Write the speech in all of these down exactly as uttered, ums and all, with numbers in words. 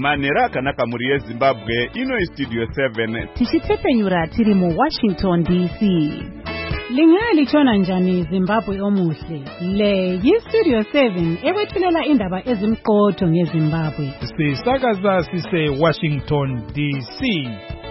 Manera kanaka muri yeZimbabwe ino Studio seven. Tichitepenyura tiri mu Washington D C. Lingali chona njani Zimbabwe omuhle. Le yi Studio seven ewethulela indaba ezimqotho ngeZimbabwe. Sisakaza sise Washington D C.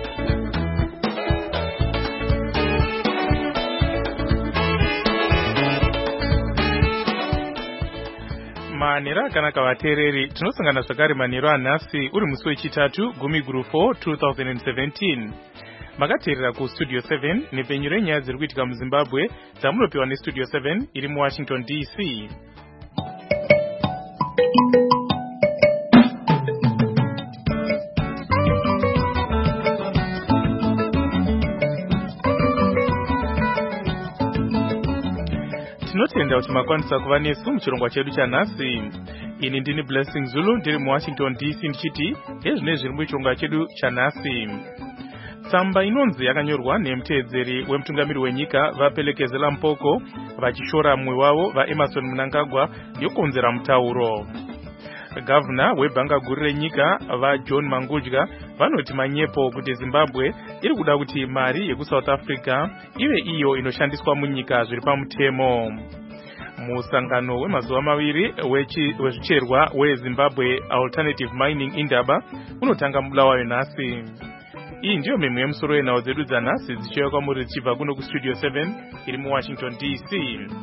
Manera kana kavatereri tinosangana zvakare manero anhasi uri musi wechitatu gumi guru four twenty seventeen. Makateerera ku Studio seven nepenyu renyaya dziri kuitika muZimbabwe dzamunopiwa neStudio seven iri muWashington D C. Tinotenda kuti makwanisa kuva nesu muchirongwa chedu chanhasi. Ini ndini Blessing Zulu ndiri muWashington D C ndichiti ndezvine zviri muchirongwa chedu chanhasi. Tsamba inonzi yakanyorwa nemuteedzeri wemutungamiri wenyika vaPelekezela Mpoko vachishora mumwe wavo vaEmmerson Mnangagwa yokonzera mutauro. Gavana webhanga guru renyika vaJohn Mangudya vanoti manyepo kuti Zimbabwe iri kuda kuti mari yekuSouth Africa ive iyo inoshandiswa munyika zviri pamutemo. Musangano wemazuva maviri wezvicherwa weZimbabwe Alternative Mining Indaba unotanga Bulawayo nhasi. Iyi ndiyo mimwe yemusoro yenhau dzedu dzanhasi dzichiuya kwamuri dzichibva kuno kuStudio seven iri muWashington D C.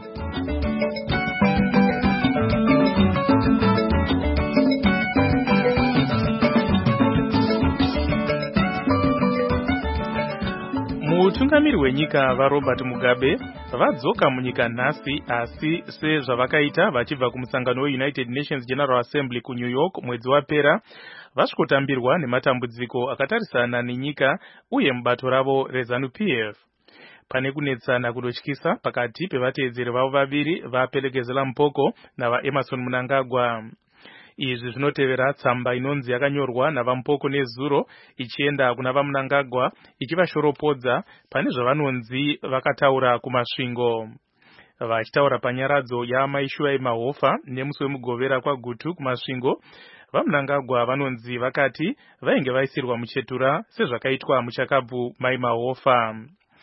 Mutungamiri wenyika vaRobert Mugabe vadzoka munyika nhasi asi sezvavakaita vachibva kumusangano weUnited Nations General Assembly kuNew York mwedzi wapera vasvikotambirwa nematambudziko akatarisana nenyika uye mubato ravo reZANU-P F. Pane kunetsana kudotyisa pakati pevateedzeri vavo vaviri vaPelekezela Mpoko navaEmmerson Mnangagwa. Izvi zvinotevera tsamba inonzi yakanyorwa navaMpoko nezuro ichienda kuna vaMnangagwa ichivashoropodza pane zvavanonzi vakataura kumasvingo. Vachitaura panyaradzo yaMaishuai Mahofa nemusi wemugovera kwaGutu kumasvingo, vaMnangagwa vanonzi vakati vainge vaisirwa muchetura sezvakaitwa muchakabvu Mai Mahofa.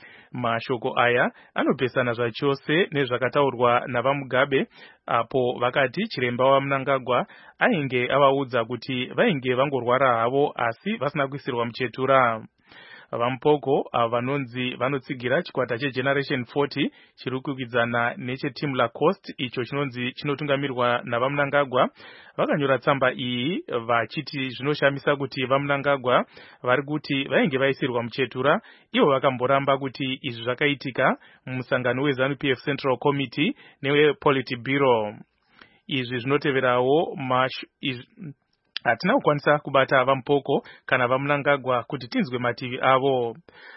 Mashoko aya anopesana zvachose nezvakataurwa navaMugabe apo vakati chiremba waMnangagwa ainge avaudza kuti vainge vangorwara havo asi vasina kuisirwa muchetura. VaMpoko vanonzi vanotsigira chikwata cheGeneration forty chiri kukwikwidzana necheTeam Lacoste icho chinonzi chinotungamirwa navaMnangagwa vakanyora tsamba iyi vachiti zvinoshamisa kuti vaMnangagwa vari kuti vainge vaisirwa muchetura ivo vakamboramba kuti izvi zvakaitika mumusangano weZANU-P F Central Committee newePolitburo. Izvi zvinoteverawo mash iz... hatina kukwanisa kubata vaMpoko kana vaMnangagwa kuti tinzwe mativi avo,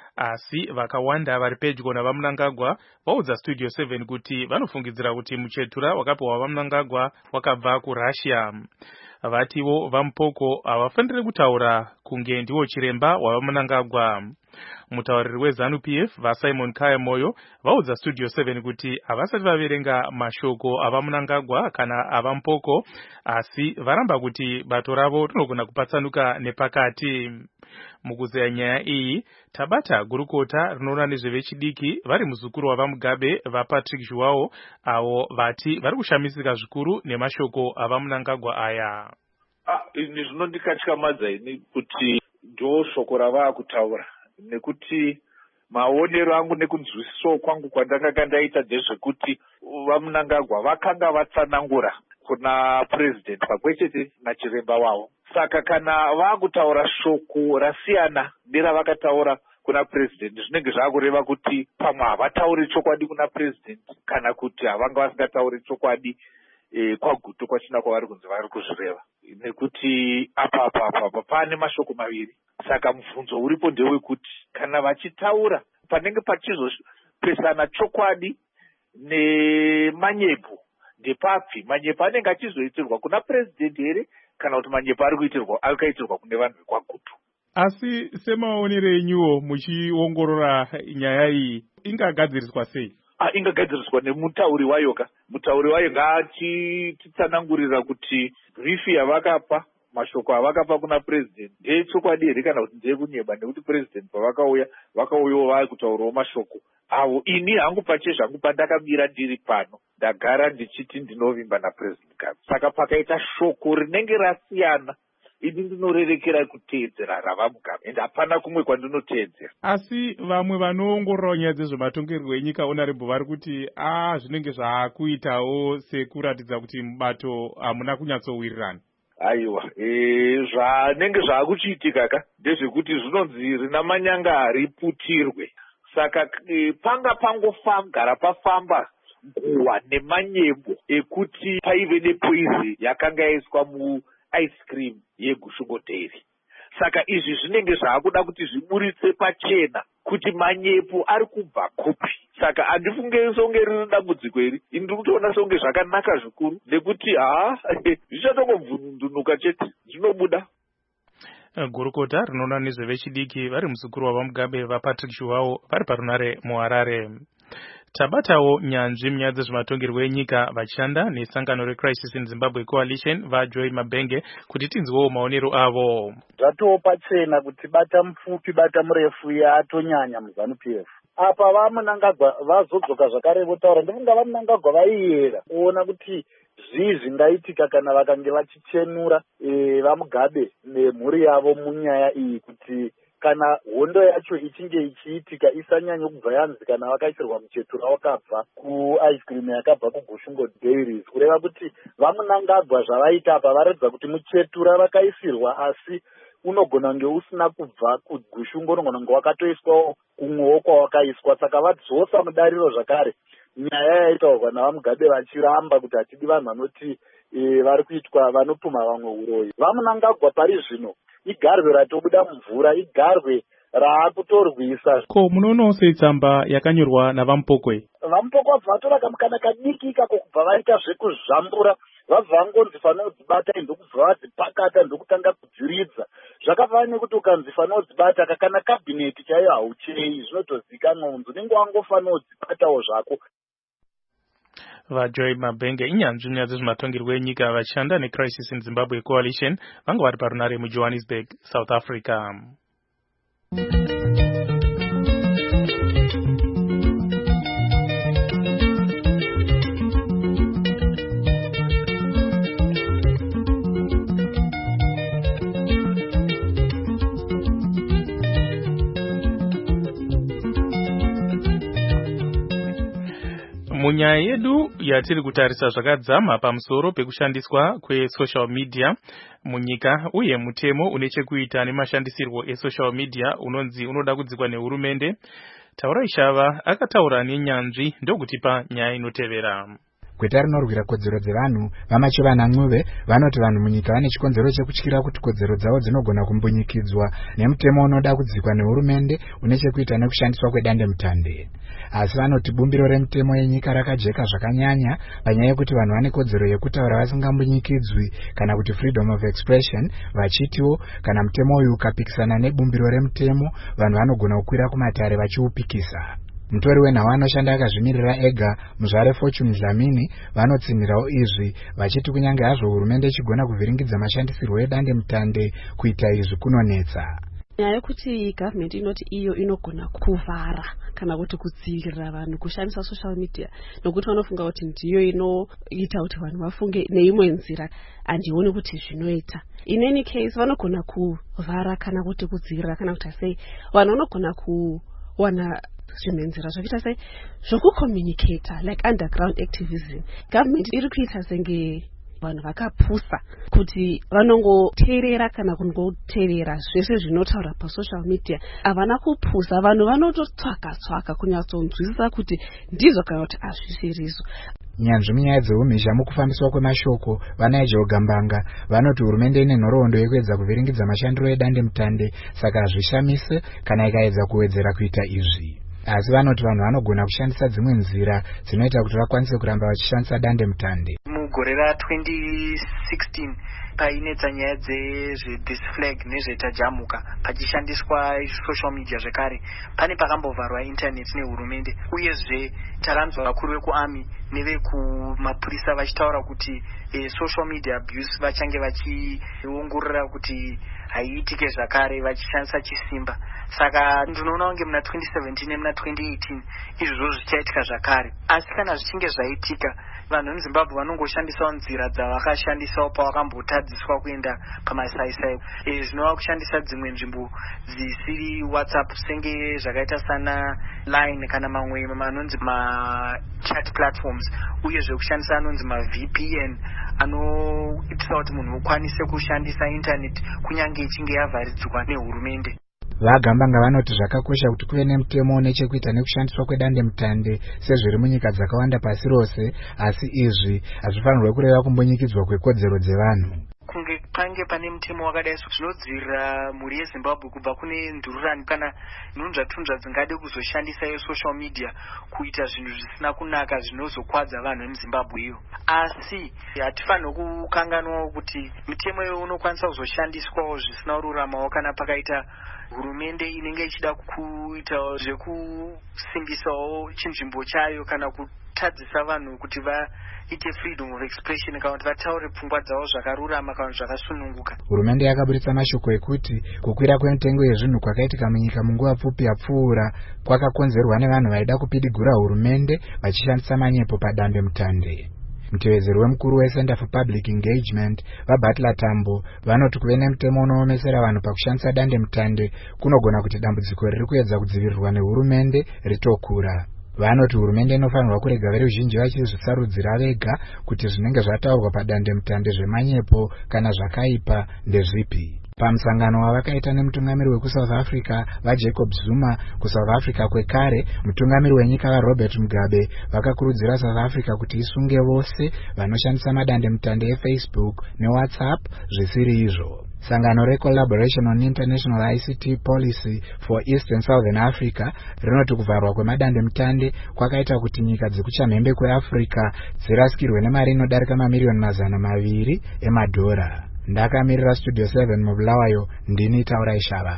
asi vakawanda vari pedyo navaMnangagwa vaudza Studio seven kuti vanofungidzira kuti muchetura wakapiwa vaMnangagwa wakabva kuRussia. Vativo vaMpoko havafaniri kutaura kunge ndiwo chiremba wavaMnangagwa. Mutauriri weZANU-P F vaSimon Kaya Moyo vaudza Studio seven kuti havasati vaverenga mashoko avaMnangagwa kana avaMpoko asi varamba kuti bato ravo rinogona kupatsanuka nepakati. Mukuzeya nyaya iyi tabata gurukota rinoona nezvevechidiki vari muzukuru wavaMugabe vaPatrick Zhuwao avo vati vari kushamisika zvikuru nemashoko avaMnangagwa aya. Ah, ini zvinondikatyamadza ini kuti ndo shoko ravakutaura nekuti maonero angu nekunzwisiso kwangu kwandakanga ndaita ndezvekuti vaMnangagwa vakanga vatsanangura kuna president pamwechete nachiremba wavo. Saka kana vakutaura shoko rasiyana neravakataura kuna president zvinenge zvakureva kuti pamwe havatauri chokwadi kuna president kana kuti havanga vasingatauri chokwadi e, kwaGutu kwachina kwavari kunzi vari kuzvireva. Nekuti apa apa apa pane mashoko maviri. Saka mubvunzo uripo ndewekuti kana vachitaura panenge pachizopesana chokwadi nemanyepo ndepapi manyepo anenge achizoitirwa kuna president here kana kuti manyepo ari kuitirwa akaitirwa kune vanhu vekwaGutu. Asi semaonero enyuwo muchiongorora nyaya iyi ingagadziriswa sei? Ah, ingagadziriswa nemutauri wayo ka mutauri wayo ngaachititsanangurira kuti brief yavakapa mashoko avakapa kuna president ndechokwadi here kana kuti ndeyekunyeba, nekuti president pavakauya vakauyawo vari kutaurawo mashoko avo. Ini hangu pache zvangu pandakamira ndiri pano ndagara ndichiti ndinovimba napresident Mugabe. Saka pakaita shoko rinenge rasiyana, ini ndinorerekera kuteedzera rava Mugabe ende hapana kumwe kwandinoteedzera. Asi vamwe vanoongorora nyaya dzezvematongerwo enyika honorable vari kuti a zvinenge zvaakuitawo sekuratidza kuti mubato hamuna kunyatsowirirana. Aiwa, e, zvanenge zvaakuchiitika ka ndezvekuti zvinonzi rina manyanga hariputirwe. Saka e, panga pangofagara pafamba nguwa nemanyembo ekuti paive nepoizi yakanga yaiswa mu ice cream yeGushungo Dairy. Saka izvi zvinenge zvaakuda kuti zviburitse pachena kuti manyepo ari kubva kupi. Saka handifunge songe riri dambudziko iri, ndiri kutoona songe zvakanaka zvikuru nekuti ha zvichatongobvundunuka chete zvinobuda. Gurukota rinoona nezvevechidiki vari muzukuru wavaMugabe vaPatrick Shuwawo vari parunare muHarare. Tabatawo nyanzvi munyaya dzezvematongerwo enyika vachishanda nesangano reCrisis in Zimbabwe Coalition vaJoy Mabhenge kuti tinzwewo maonero avo. Zvatowo pachena kuti bata mupfupi bata murefu yatonyanya muZANU-P F. Apa vamunangagwa vazodzoka zvakare votaura ndifunga vamunangagwa vaiyera kuona kuti zvii zvingaitika kana vakange vachichenura e, vaMugabe nemhuri yavo munyaya iyi, kuti kana hondo yacho ichinge ichiitika isanyanye kubva yanzi kana vakaisirwa muchetura wakabva kuice cream yakabva kuGushungo Dairies, kureva kuti vamunangagwa zvavaita apa varatidza kuti muchetura vakaisirwa asi unogona kunge usina kubva kuGushungo, unogona kunge wakatoiswawo kumwewo kwawakaiswa. Saka vadzosa mudariro zvakare nyaya yaitaurwa navaMugabe vachiramba kuti hatidi vanhu vanoti e, vari kuitwa vanopuma vamwe uroyi. Vamunangagwa pari zvino igarwe ratobuda mumvura, igarwe raakutorwisa. Ko munoonawo seitsamba yakanyorwa navaMupokwe? VaMupokwe vabva vatora kamukana kadiki ikako kubva vaita zvekuzvambura, vabva vangonzi fanodzibata ndokubva vadzipakata ndokutanga kudziridza. Zvakafanana nekuti ukanzi fanodzibata kakana kabhineti chaiyo hauchei, zvinotozikanwa unzi unenge wangofanodzibatawo zvako. vaJoy Mabhenge inyanzvi munyaya dzezvematongerwo enyika vachishanda neCrisis in Zimbabwe Coalition vanga vari parunare muJohannesburg, South Africa. Munyaya yedu yatiri kutarisa zvakadzama pamusoro pekushandiswa kwesocial media munyika uye mutemo une chekuita nemashandisirwo esocial media unonzi unoda kudzikwa nehurumende, Taurai Shava akataura nenyanzvi ndokutipa nyaya inotevera. Gweta rinorwira kodzero dzevanhu vamachivana Ncube vanoti vanhu munyika vane chikonzero chekutyira kuti kodzero dzavo dzinogona kumbunyikidzwa nemutemo unoda kudzikwa nehurumende une chekuita nekushandiswa kwedandemutande. Asi vanoti bumbiro remutemo yenyika rakajeka zvakanyanya panyaya yekuti vanhu vane kodzero yekutaura vasingambunyikidzwi kana kuti freedom of expression, vachitiwo kana mutemo uyu ukapikisana nebumbiro remutemo vanhu vanogona kukwira kumatare vachiupikisa. Mutori wenhau anoshanda akazvimirira ega muzvare Fortune Dlamini vanotsinhirawo izvi vachiti kunyange hazvo hurumende ichigona kuvhiringidza mashandisirwo edandemutande kuita izvi kunonetsa. Nyaya yekuti government inoti iyo inogona kuvhara kana kuti kudzivirira vanhu kushandisa social media nokuti vanofunga kuti ndiyo inoita kuti vanhu vafunge neimwe nzira, handioni kuti zvinoita. In any case vanogona kuvhara kana kuti kudzivirira kana kuti sei vanhu vanogona kuwana zvimwe nzira zvakuita sei zvokucommunicata like underground activism. Government iri kuita senge vanhu vakapusa kuti vanongoteerera kana kungoteerera zvese zvinotaura pasocial media. Havana kupusa, vanhu vanototsvaka tsvaka kunyatsonzwisisa kuti ndizvo kana kuti hazvisirizo. Nyanzvi munyaya dzeumhizha mukufambiswa kwemashoko vaNigel Gambanga vanoti hurumende ine nhoroondo yekuedza kuvhiringidza mashandiro edandemutande, saka hazvishamise kana ikaedza kuwedzera kuita izvi. Asi vanoti vanhu vanogona kushandisa dzimwe nzira dzinoita kuti vakwanise kuramba vachishandisa dandemutande. mugore ra twenty sixteen painetsa nyaya dzezvedis flag nezvetajamuka pachishandiswa social media zvekare pane pakambovharwa intaneti nehurumende. Uyezve takanzwa vakuru vekuarmy nevekumapurisa vachitaura kuti e, social media abuse vachange vachiongorora kuti haiitike zvakare vachishandisa chisimba. Saka ndinoona kunge muna twenty seventeen nemuna twenty eighteen izvozvo zvichaitika zvakare. Asi kana zvichinge zvaitika vanhu vemuzimbabwe vanongoshandisawo nzira dzavakashandisawo pavakambotadziswa kuenda pamasaisai e, zvinova kushandisa dzimwe nzvimbo dzisiri WhatsApp senge zvakaita sana Line kana mamwe manonzi machat platforms, uyezve kushandisa anonzi maV P N anoitisa kuti munhu ukwanise kushandisa internet kunyange ichinge yavharidzwa nehurumende. Vagambanga vanoti zvakakosha kuti kuve nemutemo nechekuita nekushandiswa kwedande mutande sezviri munyika dzakawanda pasi rose, asi izvi hazvifanirwe kureva kumbunyikidzwa kwekodzero dzevanhu. Kunge pange pane mutemo wakadai zvinodzivirira mhuri yeZimbabwe kubva kune ndururani kana nhunzvatunzva dzingade kuzoshandisa social media kuita zvinhu zvisina kunaka zvinozokwadza vanhu vemuZimbabwe iyo. Asi hatifanirwi kukanganwawo kuti mitemo iyo unokwanisa kuzoshandiswawo zvisina kururamawo kana pakaita hurumende inenge ichida kuita zvekusimbisawo chinzvimbo chayo kana kutadzisa vanhu kuti vaite freedom of expression kana kuti vataure pfungwa dzavo zvakarurama kana zvakasununguka. Hurumende yakaburitsa mashoko ekuti kukwira kwemitengo yezvinhu kwakaitika munyika munguva pfupi yapfuura kwakakonzerwa nevanhu vaida kupidigura hurumende vachishandisa manyepo padande mutande. Mutevedzeri wemukuru weCenter for Public Engagement vaButler Tambo vanoti kuve nemutemo unoomesera vanhu pakushandisa dande mutande kunogona kuti dambudziko riri kuedza kudzivirirwa nehurumende ritokura. Vanoti hurumende inofanirwa kurega veruzhinji vachizvisarudzira vega kuti zvinenge zvataurwa padande mutande zvemanyepo kana zvakaipa ndezvipi. Pamusangano wavakaita nemutungamiri wekuSouth Africa vaJacob Zuma kuSouth Africa kwekare, mutungamiri wenyika vaRobert Mugabe vakakurudzira South Africa kuti isunge vose vanoshandisa madande mutande eFacebook neWhatsApp zvisiri izvo. Sangano reCollaboration on International I C T Policy for East and Southern Africa rinoti kuvharwa kwemadande mutande kwakaita kuti nyika dzekuchamhembe kweAfrica dzirasikirwe nemari inodarika mamiliyoni mazana maviri emadhora. Ndakamirira Studio seven mubulawayo, ndini Taura Ishava.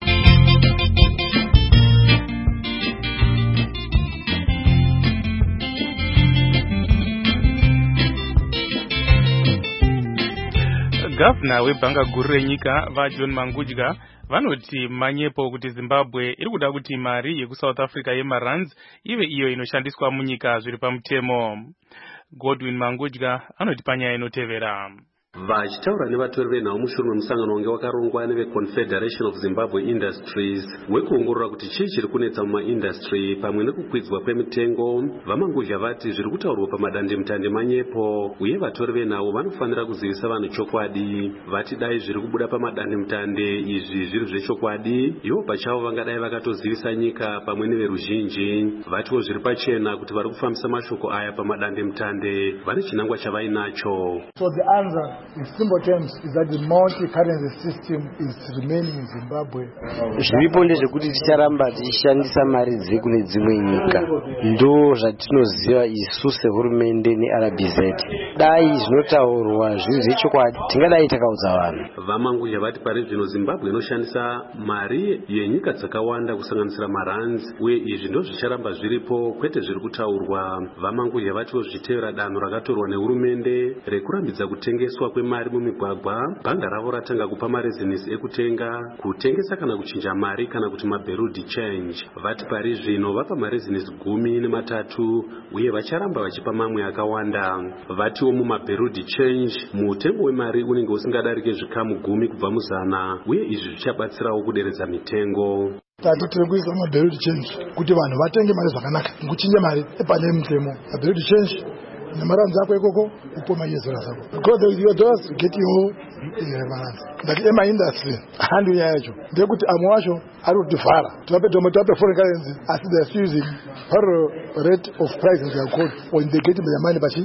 Gavana webhanga guru renyika vaJohn Mangudya vanoti manyepo kuti Zimbabwe iri kuda kuti mari yekuSouth Africa yemarands ive iyo inoshandiswa munyika zviri pamutemo. Godwin Mangudya anoti panyaya inotevera. Vachitaura nevatori venhau mushure memusangano wange wakarongwa neveConfederation of Zimbabwe Industries wekuongorora kuti chii chiri kunetsa mumaindustry pamwe nekukwidzwa kwemitengo, vaMangudya vati zviri kutaurwa pamadande mutande manyepo uye vatori venhau vanofanira kuzivisa vanhu chokwadi. Vati dai zviri kubuda pamadande mutande izvi zviri zvechokwadi, ivo pachavo vangadai vakatozivisa nyika pamwe neveruzhinji. Vatiwo zviri pachena kuti vari kufambisa mashoko aya pamadande mutande vane chinangwa chavainacho. So the answer in simple terms is that the multi-currency system is remaining in Zimbabwe. Zviripo ndezvekuti ticharamba tichishandisa mari dzekune dzimwe nyika. Ndo zvatinoziva isu sehurumende neR B Z. Dai zvinotaurwa zviri zvechokwadi tingadai takaudza vanhu. VaMangudya vati pari zvino Zimbabwe inoshandisa mari yenyika dzakawanda kusanganisira marands uye izvi ndo zvicharamba zviripo kwete zviri kutaurwa. VaMangudya vatiwo zvitevera danho rakatorwa nehurumende rekurambidza kutengeswa kwemari mumigwagwa. Bhanga ravo ratanga kupa marezinesi ekutenga, kutengesa kana kuchinja mari kana kuti maberudi change. Vati pari zvino vapa marezinesi gumi nematatu uye vacharamba vachipa mamwe akawanda. Vatiwo mumaberudi change mutengo wemari unenge usingadarike zvikamu gumi kubva muzana uye izvi zvichabatsirawo kuderedza mitengo. Tati tiri kuisa maberudi change kuti vanhu vatenge mari zvakanaka, kuchinja mari epane mutemo. Maberudi change nemarands ako ikoko upoma yezera zako because your dollars get you marands that ema industry handu yacho ndekuti amwe wacho ari kutivhara tope tope foreign currency as they are using per rate of price in their code when they get their money bachi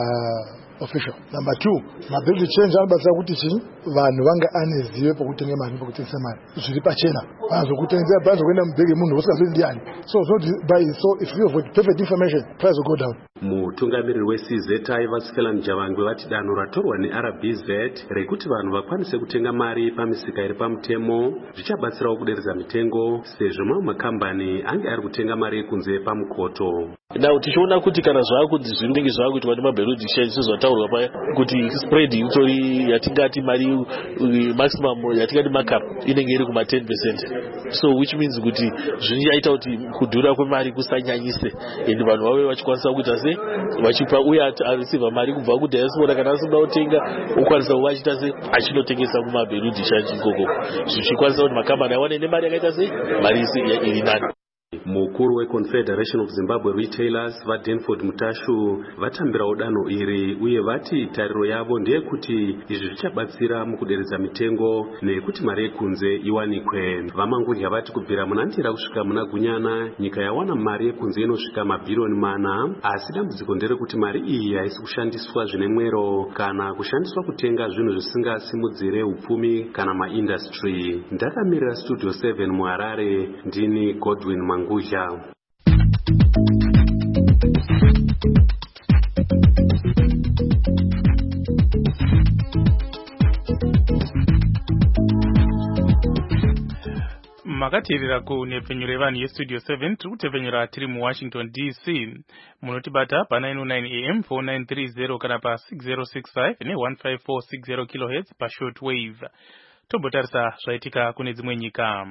uh, official. Number two, maberudi change anobatsira kuti chini vanhu vanga anezive pokutenga mari pokutengesa mari zviri pachena vanozokutengesa bhazi kuenda mubhegi munhu usingazivi ndiani. So so by so if you have perfect information price will go down. Mutungamiriri we-C Z I Vasikela Javangwe vati danho ratorwa ne-R B Z rekuti vanhu vakwanise kutenga mari pamisika iri pamutemo zvichabatsirawo kuderedza mitengo sezvo mamwe makambani ange ari kutenga mari yekunze pamukoto. Now tichiona kuti kana zvakunzi zvinenge zvakuitwa nemabureau d'exchange sezvataurwa paya kuti spread itori yatingati mari maximum yatingati markup inenge iri kuma ten percent, so which means kuti zvinoita kuti kudhura kwemari kusanyanyise ende vanhu vave vachikwanisa kuita se vachipa uye areceiva mari kubva kudiaspora kana asina kutenga okwanisa kuva achita se achinotengesa kumabureau d'exchange ikoko zvichikwanisa kuti makambani awane nemari yakaita se mari iri nani. Mukuru weConfederation of Zimbabwe Retailers vaDenford Mutashu vatambirawo danho iri uye vati tariro yavo ndeyekuti izvi zvichabatsira mukuderedza mitengo nekuti mari yekunze iwanikwe. Vamangudya vati kubvira muna Ndira kusvika muna Gunyana nyika yawana mari yekunze inosvika mabhiriyoni mana, asi dambudziko nderekuti mari iyi haisi kushandiswa zvine mwero kana kushandiswa kutenga zvinhu zvisingasimudzire upfumi kana maindastry. Ndakamirira Studio seven muHarare, ndini Godwin Manguzha. Makateerera kunepfenyuro vanhu yestudio seven tiri kutepfenyura tiri muWashington D C. Munotibata pa nine oh nine A M four nine three zero kana pa six zero six five ne one five four six zero kilohertz pa short wave. Tombotarisa zvaitika kune dzimwe nyika.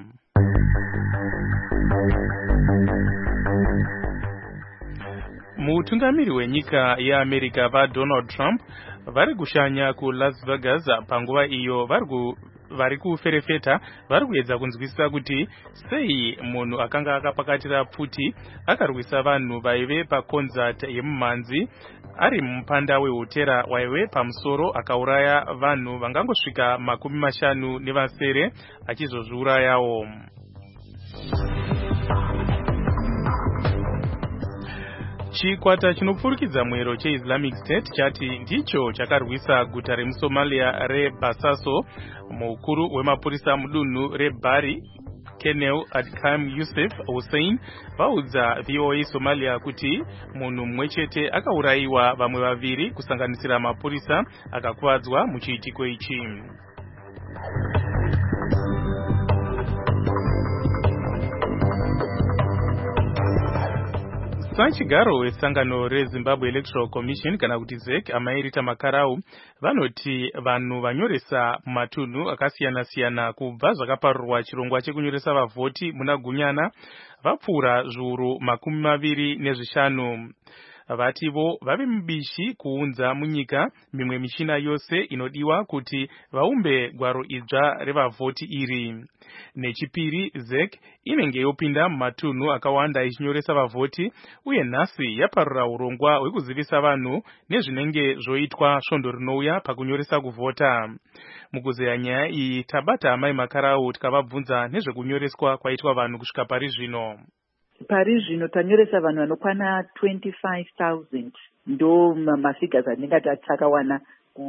Mutungamiri wenyika yeAmerica vaDonald Trump vari kushanya kuLas Vegas panguva iyo vari vari kuferefeta vari kuedza kunzwisisa kuti sei munhu akanga akapakatira pfuti akarwisa vanhu vaive paconcert yemumhanzi ari mupanda wehotera waive pamusoro akauraya vanhu vangangosvika makumi mashanu nevasere achizozviurayawo. Chikwata chinopfurikidza mwero cheIslamic State chati ndicho chakarwisa guta remuSomalia reBasaso. Mukuru wemapurisa mudunhu reBari Colonel Adkam Yusuf Hussein vaudza V O A Somalia kuti munhu mumwe chete akaurayiwa, vamwe vaviri kusanganisira mapurisa akakuvadzwa muchiitiko ichi. Sachigaro wesangano reZimbabwe Electoral Commission kana kuti Z E C amairita makarau vanoti vanhu vanyoresa matunhu akasiyana siyana kubva zvakaparurwa chirongwa chekunyoresa vavhoti muna Gunyana vapfuura zviuru makumi maviri nezvishanu. Vativo vave mubishi kuunza munyika mimwe mishina yose inodiwa kuti vaumbe gwaro idzva revavhoti iri. Nechipiri, Z E C inenge yopinda mumatunhu akawanda ichinyoresa vavhoti uye nhasi yaparura urongwa hwekuzivisa vanhu nezvinenge zvoitwa svondo rinouya pakunyoresa kuvhota. Mukuzeya nyaya iyi tabata amai makarau tikavabvunza nezvekunyoreswa kwaitwa vanhu kusvika pari zvino. Pari zvino tanyoresa vanhu vanokwana twenty-five thousand ndo mafigures anenge atakawana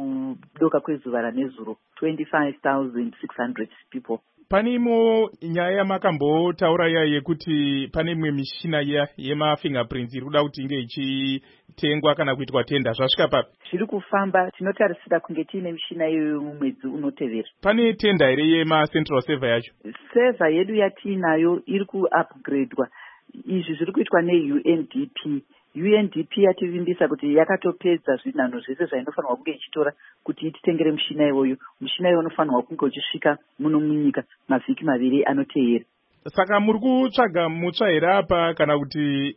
kudoka kwezuva ranezuro, twenty-five thousand six hundred people. Panimo nyaya yamakambotaura iya yekuti pane imwe mishina iya yemafingerprints iri kuda kuti inge ichitengwa kana kuitwa tenda, zvasvika papi? Zviri kufamba, tinotarisira kunge tiine mishina iyoyo mumwedzi unotevera. Pane tenda here yemacentral server yacho? Server yedu yatiinayo iri kuupgradewa. Izvi zviri kuitwa neU N D P. U N D P yativimbisa kuti yakatopedza zvinhanho zvese zvainofanirwa kunge ichitora kuti ititengere mushina iwoyo. Mushina iwoyo unofanirwa kunge uchisvika muno munyika mavhiki maviri anoteera. Saka muri kutsvaga mutsva here apa kana kuti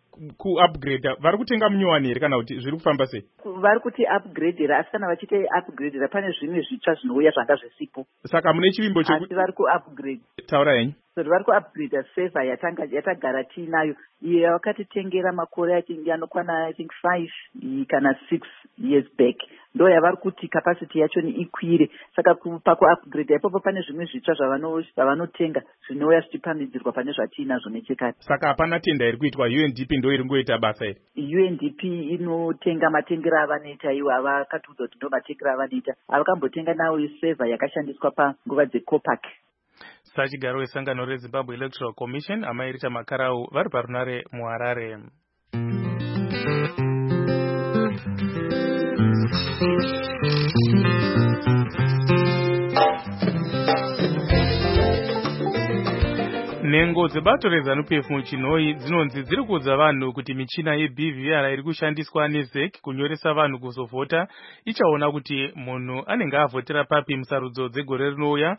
ku-upgrade vari kutenga munyowani here kana kuti zviri kufamba sei? Vari kuti upgradera, asi kana vachite upgradera pane zvimwe zvitsva zvinouya zvanga zvisipo. Saka mune chivimbo cheku... Asi vari ku-upgrade. Taura yenyu. So vari ku-upgrade server yatanga yatagara tiinayo. Iyo yakatitengera makore achinge anokwana I think five kana six years back. Ndo yavari kuti capacity yacho ni ikwire. Saka paku-upgrade ipopo pane zvimwe zvitsva zvavanotenga zvinouya zvichipamhidzirwa pane zvatiinazvo nechekare. Saka hapana tenda iri kuitwa, U N D P ndo iri ngoita basa iri? U N D P inotenga matengero avanoita iwo avakatiudza kuti ndo matengero avanoita. Avakambotenga nawo server yakashandiswa panguva dzeCopac. Sachigaro wesangano reZimbabwe Electoral Commission amairita makarau vari parunare muHarare. nhengo dzebato rezanu p f muchinhoi dzinonzi dziri kuudza vanhu kuti michina yeB V R iri kushandiswa neZ E C kunyoresa vanhu kuzovhota ichaona kuti munhu anenge avhotera papi musarudzo dzegore rinouya.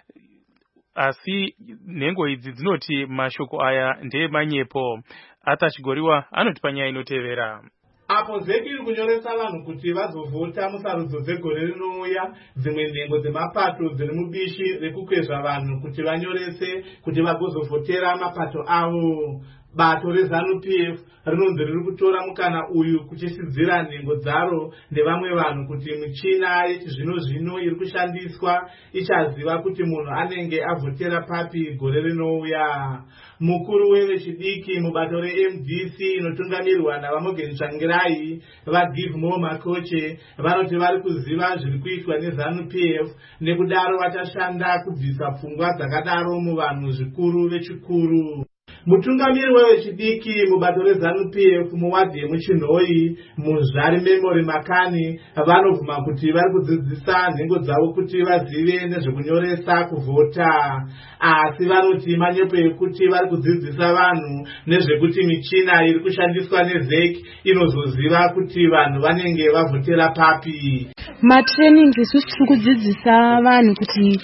Asi nhengo idzi dzinoti mashoko aya ndeemanyepo. Arthur Chigoriwa anoti panyaya inotevera. Apo Z E C iri kunyoresa vanhu kuti vazovhota musarudzo dzegore rinouya, dzimwe nhengo dzemapato dziri mubishi rekukwezva vanhu kuti vanyorese kuti vagozovhotera mapato avo. Bato rezanu P F rinonzi riri kutora mukana uyu kuchisidzira nhengo dzaro nevamwe vanhu kuti michina yechizvino zvino iri kushandiswa ichaziva kuti munhu anenge avhotera papi gore rinouya. Mukuru wevechidiki mubato reM D C inotungamirwa naVamogeni Tsvangirai vaGive More Makoche vanoti vari kuziva zviri kuitwa nezanu P F, nekudaro vachashanda kubvisa pfungwa dzakadaro muvanhu zvikuru vechikuru. Mutungamiri wevechidiki mubato rezanu P F muwadhi yemuchinhoi Muzvari Memory Makani vanobvuma kuti vari kudzidzisa nhengo dzavo kuti vazive nezvekunyoresa kuvhota, asi vanoti manyepo ekuti vari kudzidzisa vanhu nezvekuti michina iri kushandiswa neZ E C inozoziva kuti vanhu vanenge vavhotera papi. Matraining isusu tiri kudzidzisa vanhu kuti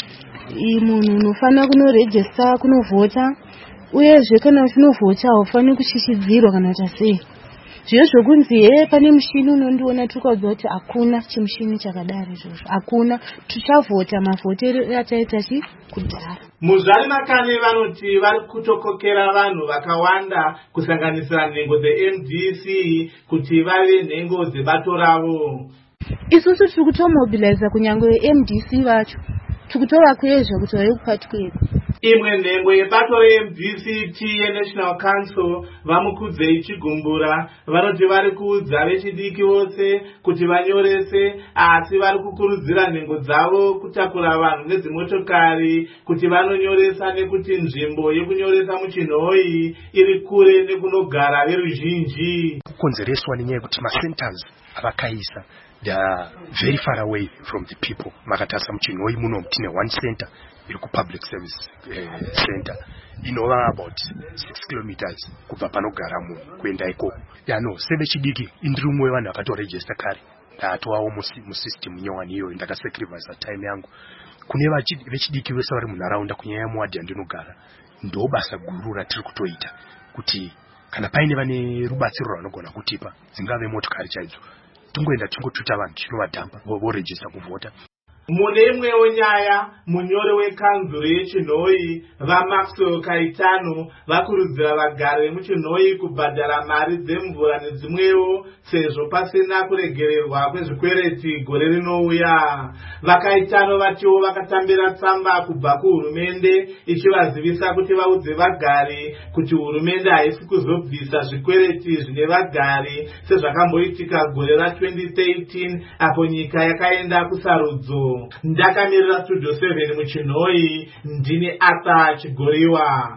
munhu unofanira kunorejista kunovhota, uyezve kana uchinovhota haufaniri kushishidzirwa kana kuti sei. Zviyo zvokunzi he pane mushini unondiona tikaudzwa kuti hakuna chimushini chakadaro izvozvo, hakuna. Tichavhota mavhotero ataita chi kudhara. Muzvari Makani vanoti vari kutokokera vanhu vakawanda kusanganisira nhengo dzeM D C kuti vave nhengo dzebato ravo. Isusu tiri kutomobiliza kunyange M D C vacho, tiri kutovakwezva kuti vave kupati kwedu. Imwe nhengo yebato reM D C T yeNational Council Vamukudzei Chigumbura vanoti vari kuudza vechidiki vose kuti vanyorese, asi vari kukurudzira nhengo dzavo kutakura vanhu nedzimotokari kuti vanonyoresa nekuti nzvimbo yekunyoresa muchinhoi iri kure nekunogara veruzhinji. Kukonzereswa nenyaya yekuti macenters avakaisa they are very far away from the people. Makatasa muchinhoi muno tine one center iri kupublic service uh, center inova about six kilometers kubva panogara munhu kuenda ikoko. Yano sevechidiki indiri umwe wevanhu vakatorejista kare, ndatovawo musystem nyowani iyoyo, ndakasacrifice time yangu. Kune vechidiki vese vari munharaunda kunyanya muwadhi yandinogara, ndo basa guru ratiri kutoita kuti kana paine vane rubatsiro rwanogona kutipa, dzingave motokari chaidzo, tungoenda tungotuta vanhu tinovadhamba vorejista kuvhota. Mune imwewo nyaya, munyori wekanzuro yechinhoi vaMaxwell Kaitano vakurudzira vagari vemuchinhoi kubhadhara mari dzemvura nedzimwewo sezvo pasina kuregererwa kwezvikwereti gore rinouya. VaKaitano vatiwo vakatambira tsamba kubva kuhurumende ichivazivisa kuti vaudze vagari kuti hurumende haisi kuzobvisa zvikwereti zvine vagari sezvakamboitika gore ra twenty thirteen apo nyika yakaenda kusarudzo. Ndakamirira Studio seven muchinhoi, ndini Arthur Chigoriwa.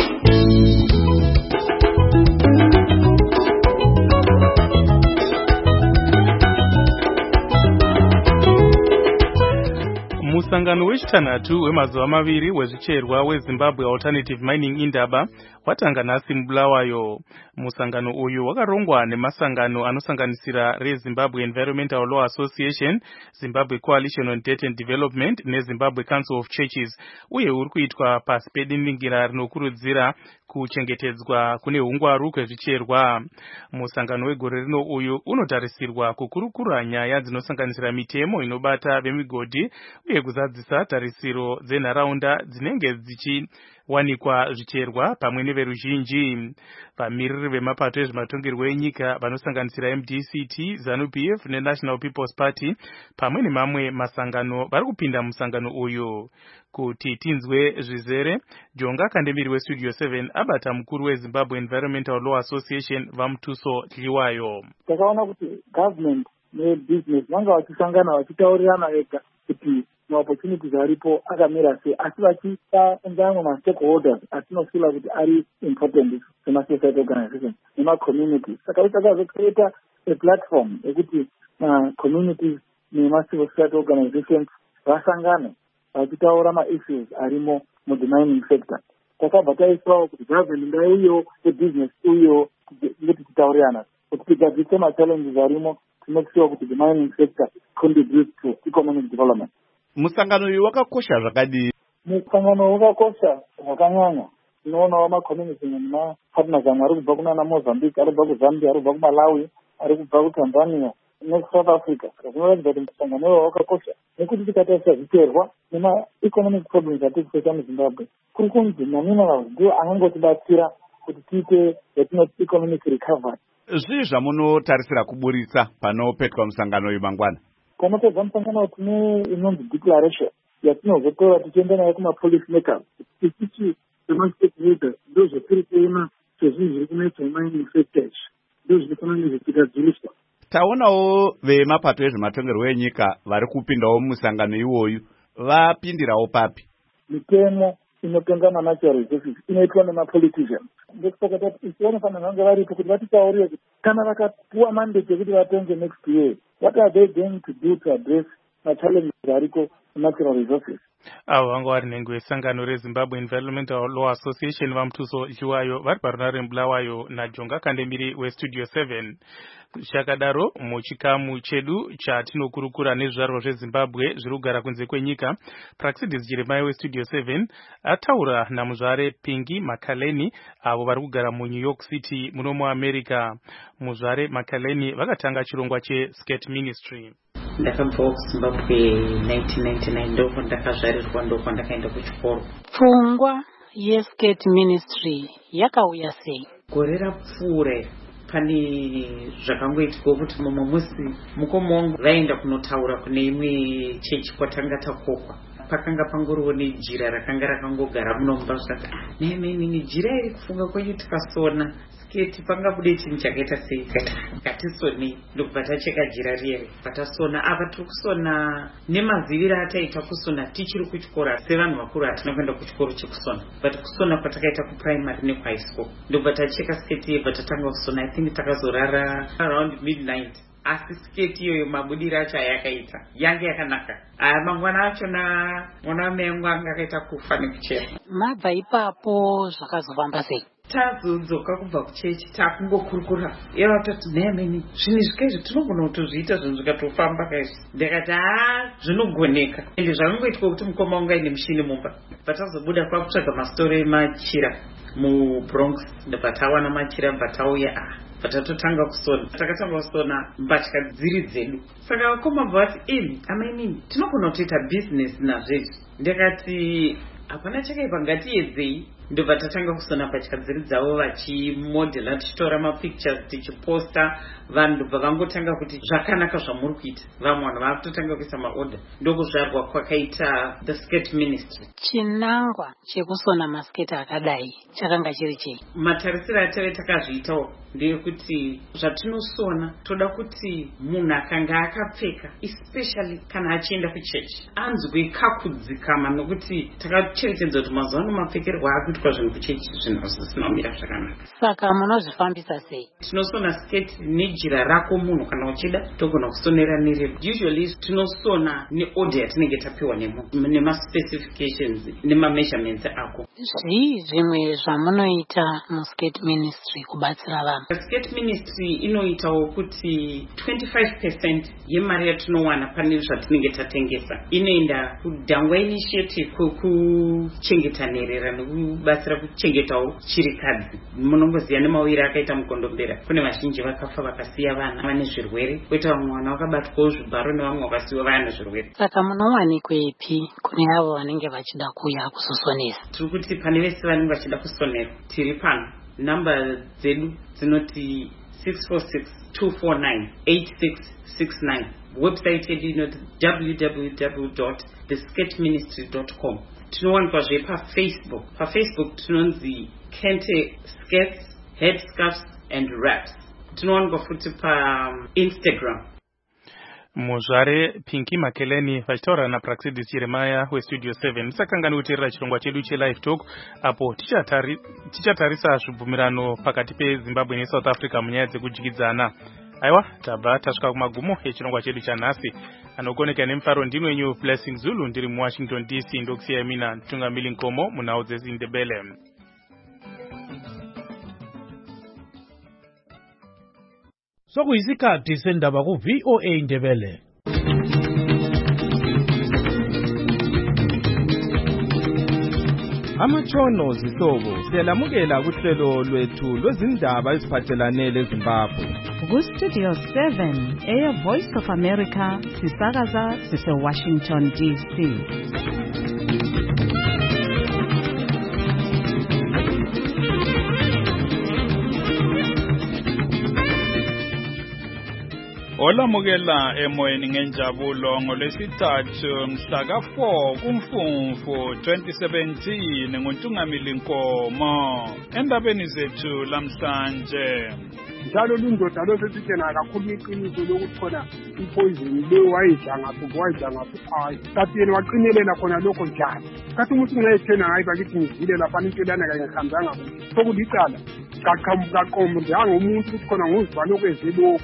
Musangano wechitanhatu wemazuva maviri wezvicherwa weZimbabwe Alternative Mining Indaba watanga nhasi muBulawayo. Musangano uyu wakarongwa nemasangano anosanganisira reZimbabwe Environmental Law Association, Zimbabwe Coalition on Debt and Development neZimbabwe Council of Churches, uye uri kuitwa pasi pedindingira rinokurudzira kuchengetedzwa kune hungwaru kwezvicherwa. Musangano wegore rino uyu unotarisirwa kukurukura nyaya dzinosanganisira mitemo inobata vemigodhi uye kuzadzisa tarisiro dzenharaunda dzinenge dzichiwanikwa zvicherwa pamwe neveruzhinji. Vamiriri vemapato ezvematongerwo enyika vanosanganisira M D C T, ZANU P F neNational People's Party pamwe nemamwe masangano vari kupinda musangano uyu. Kuti tinzwe zvizere, Jonga Kandemiri weStudio seven abata mukuru weZimbabwe Environmental Law Association Vamtuso Dliwayo. Takaona kuti government nebusiness vanga vachisangana vachitaurirana vega kuti maopportunities aripo akamira sei, asi vachipa ndango ma-stakeholders atinosila kuti ari important sema-society organization nema-community. Saka itakazocreata a platform yekuti communities nema-civil society organizations vasangane vachitaura ma-issues arimo mu the mining sector. takabva taiswawo kuti gavheni ngaiuyewo ebusiness uyewo ngeti titaurirana kuti tigadzise machallenges arimo to make sure kuti the mining sector contributes to economic development. Musangano uyu wakakosha zvakadii? Musangano wakakosha zvakanyanya. Tinoonawo macommunity nemapartners amwe ari kubva kunana Mozambique, ari kubva kuZambia, ari kubva kuMalawi, ari kubva kuTanzania neSouth Africa. Zvinoratidza kuti musangano uyu wakakosha nekuti tikatarisa zviterwa nema-economic problems atiri kupesa muZimbabwe, kuri kunzi maminerals ndiwo angangotibatsira kuti tiite yatinoti economic recovery. Zvii zvamunotarisira kuburisa panopetwa musangano uyu mangwana? Panopedza musangano tine inonzi declaration yatinozotora tichienda nayo kuma-policy makers. Ichichi sema-stakeholders ndo zvatiri kuona sezvinhu zviri kunetsa mining sector ndo zvinofanira zvichigadziriswa. Taonawo vemapato ezvematongerwo enyika vari kupindawo musangano iwoyu, vapindirawo papi? Mitemo inotonga natural resources inoitwa nemapoliticians. Ndosaka tati isi vanofanira vange varipo kuti vatitaurire kuti kana vakapuwa mandate yekuti vatenge next year, what are they going to do to address machallenges ariko natural resources? Avo vanga vari nhengo yesangano reZimbabwe Environmental Law Association vaMutuso Chiwayo vari parunare Mbulawayo naJonga Kandemiri weStudio seven. Shakadaro muchikamu chedu chatinokurukura nezvaro zveZimbabwe zviri kugara kunze kwenyika, Praxidis Jeremiah weStudio seven ataura namuzvare Pingi Makaleni avo vari kugara muNew York City muno muAmerica. Muzvare Makaleni vakatanga chirongwa cheSkate Ministry. Ndakabva kuZimbabwe nineteen ninety-nine ndoko ndakazvarirwa ndoko ndakaenda kuchikoro. Pfungwa yeSkate Ministry yakauya sei? Gore rapfuura pane zvakangoitika kuti mumwe musi mukoma wangu vaenda kunotaura kune imwe chechi kwatanga takokwa. Pakanga pangoriwo nejira rakanga rakangogara muno mumba zvaka nene jira iri kufunga kwenyu tikasona sketi pangabude chinhu chakaita sei katisoni ndokubva tacheka jira riye patasona apa tiri kusona nemaziviro ataita kusona tichiri kuchikora sevanhu vakuru hatina kuenda kuchikoro chekusona but kusona kwatakaita kuprimary nekuhigh school ndokubva tacheka sketi yebva tatanga kusona. I think takazorara around midnight. Asi sketi iyoyo mabudiro acho ayakaita yange yakanaka. Aya mangwana achona mwana wamengu anga akaita kufa nekuchema. Mabva ipapo zvakazofamba sei? Tazodzoka kubva kuchechi takungokurukura iye vatoti nemeni zvinhu zvikezvi tinogona kutozviita zvinhu zvikatofamba kaizvi. Ndakati haa zvinogoneka ende zvakangoitwa kuti mukoma wangu aine mushini mumba. Patazobuda kwakutsvaga mastori emachira muBronx ndobva tawana machira bva tauya ah patatotanga kusona takatanga kusona mbatya dziri dzedu. Saka vakoma bvati imi amainini tinogona kutoita business nazvezvi. Ndakati hapana chakaipa ngatiedzei. Ndobva tatanga kusona mbatya dziri dzavo vachimodhela tichitora mapictures tichiposta. Vanhu ndobva vangotanga kuti zvakanaka zvamuri kuita. Vamwe vanhu vakutotanga kuisa maorder ndokuzvarwa kwakaita the Skate Ministry. Chinangwa chekusona masketi akadai chakanga chiri chei? Matarisiro atave takazviitawo ndeyekuti zvatinosona toda kuti munhu akanga akapfeka especially kana achienda kuchechi anzwe kakudzikama nokuti takachengetedza kuti mazuva ano mapfekerwa akuitwa zvinhu kuchechi zvinhu zvisina kumira zvakanaka. Saka munozvifambisa sei? Tinosona sketi nejira rako munhu kana uchida togona kusonera nerebo. Usually tinosona neorder yatinenge tapiwa nemunhu nemaspecifications nemameasurements ako. Zvii zvimwe zvamunoita muSkate Ministry kubatsira vanhu? Skate Ministry inoitawo kuti twenty-five percent yemari yatinowana pane zvatinenge tatengesa inoenda kudhangwa initiative kuchengeta nherera nekubatsira kuchengetawo chirikadzi. Munongoziva nemawira akaita mukondombera kune vazhinji vakafa vakasiya vana vane zvirwere koita vamwe vana vakabatwawo zvibharo nevamwe vakasiyiwa vana zvirwere. Saka munowanikwepi kune avo vanenge vachida kuuya kuzosonesa? Tiri kuti pane vese vanenge vachida kusonera tiri pano. Namba dzedu dzinoti six four six two four nine eight six six nine. Website yedu inoti w w w dot the skate ministry dot com. Tinowanikwa paFacebook. PaFacebook tinonzi Kente Skates, Headscarves and Wraps. Tinowanikwa futi paInstagram. Muzvare Pinki Makeleni vachitaura naPraxidis Jeremiah weStudio seven. Musakangani kuteerera chirongwa chedu cheLive Talk apo tichatarisa zvibvumirano pakati peZimbabwe neSouth Africa munyaya dzekujikidzana. Aiwa, tabva tasvika kumagumo echirongwa chedu chanhasi. Anokoneka nemufaro ndinwenyu Blessing Zulu ndiri muWashington D C ndokusiyai mina Tungamili Nkomo munhau dzeZindebele. Sokuyisikhathi sendaba ku V O A Ndebele. Amatshono zihlobo siyalamukela kuhlelo lwethu lwezindaba eziphathelane leZimbabwe. Ku Studio seven eya Voice of America sisakaza sise Washington D C. Olamukela emoyeni ngenjabulo ngolwesithathu mhla ka four kuMfumfu twenty seventeen nguNtungamili Nkomo endabeni zethu lamhlanje. Njalo lundoda losesitshena kakhulu iqiniso lokuthi khona ipoison le wayidla ngapho wayidla ngapho hayi kanti yena waqinelela khona lokho njalo kathi umuntu ngayithena hayi bakithi ngizile lapha intolana kanye ngihambanga kuhle sokulicala qaqhamuka qombo njengomuntu ukuthi khona nguzibalo kweze lokho.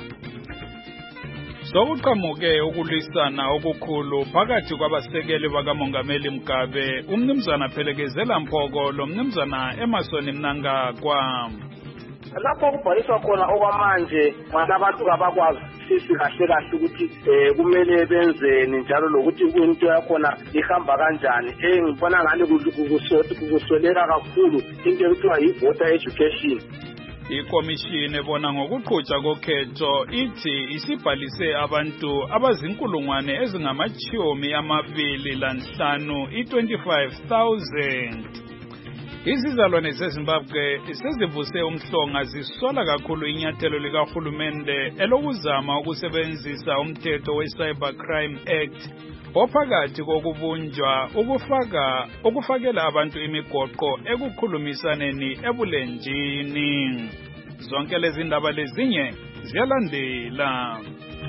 Sokuqhamuke ukulwisana okukhulu phakathi kwabasekeli bakaMongameli Mugabe umnumzana Phelekezela Mphoko lo mnumzana Emerson Mnangagwa. Lapho kubhaliswa khona okwamanje abantu abakwazi sisi kahle kahle ukuthi kumele benzeni njalo lokuthi into yakhona ihamba kanjani. Eh ngibona ngani kukusweleka kakhulu into ekuthiwa yi-voter education. Ikomishini ebona ngokuqhutshwa kokhetho ithi isibhalise abantu abazinkulungwane ezingamachumi amabili lanhlanu i-twenty-five thousand. Izizalwane zeZimbabwe sezivuse umhlonga zisola kakhulu inyathelo likahulumende elokuzama ukusebenzisa umthetho we-Cyber Crime Act ophakathi kokubunjwa ukufaka ukufakela abantu imigoqo ekukhulumisaneni ebulenjini. Zonke lezi ndaba lezinye ziyalandela.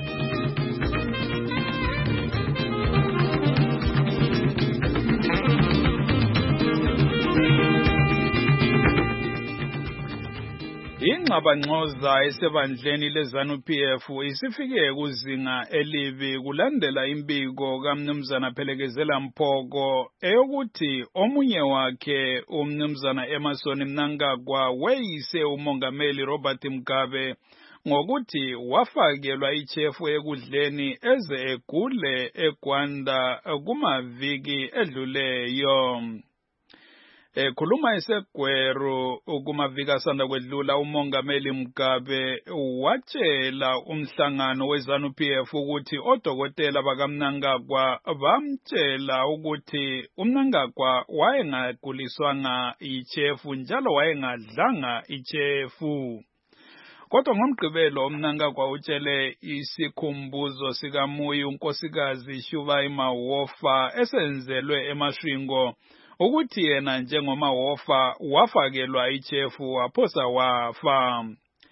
Ingxabangxoza esebandleni leZanu P F isifike kuzinga elibi kulandela imbiko kaMnumzana Phelekezela Mphoko eyokuthi omunye wakhe umnumzana Emerson Mnangagwa weyise uMongameli Robert Mugabe ngokuthi wafakelwa ichefu ekudleni eze egule eGwanda kumaviki edluleyo. Ekhuluma eseGweru kumaviki asanda kwedlula uMongameli Mugabe watshela umhlangano weZanu P F ukuthi odokotela bakaMnangagwa bamtshela ukuthi uMnangagwa wayengaguliswanga ichefu njalo wayengadlanga ichefu. Kodwa ngomgqibelo uMnangagwa utshele isikhumbuzo sikaMuyi unkosikazi Shuvayi Mawofa esenzelwe eMashwingo ukuthi yena njengoMawofa wafakelwa ichefu waphosa wafa.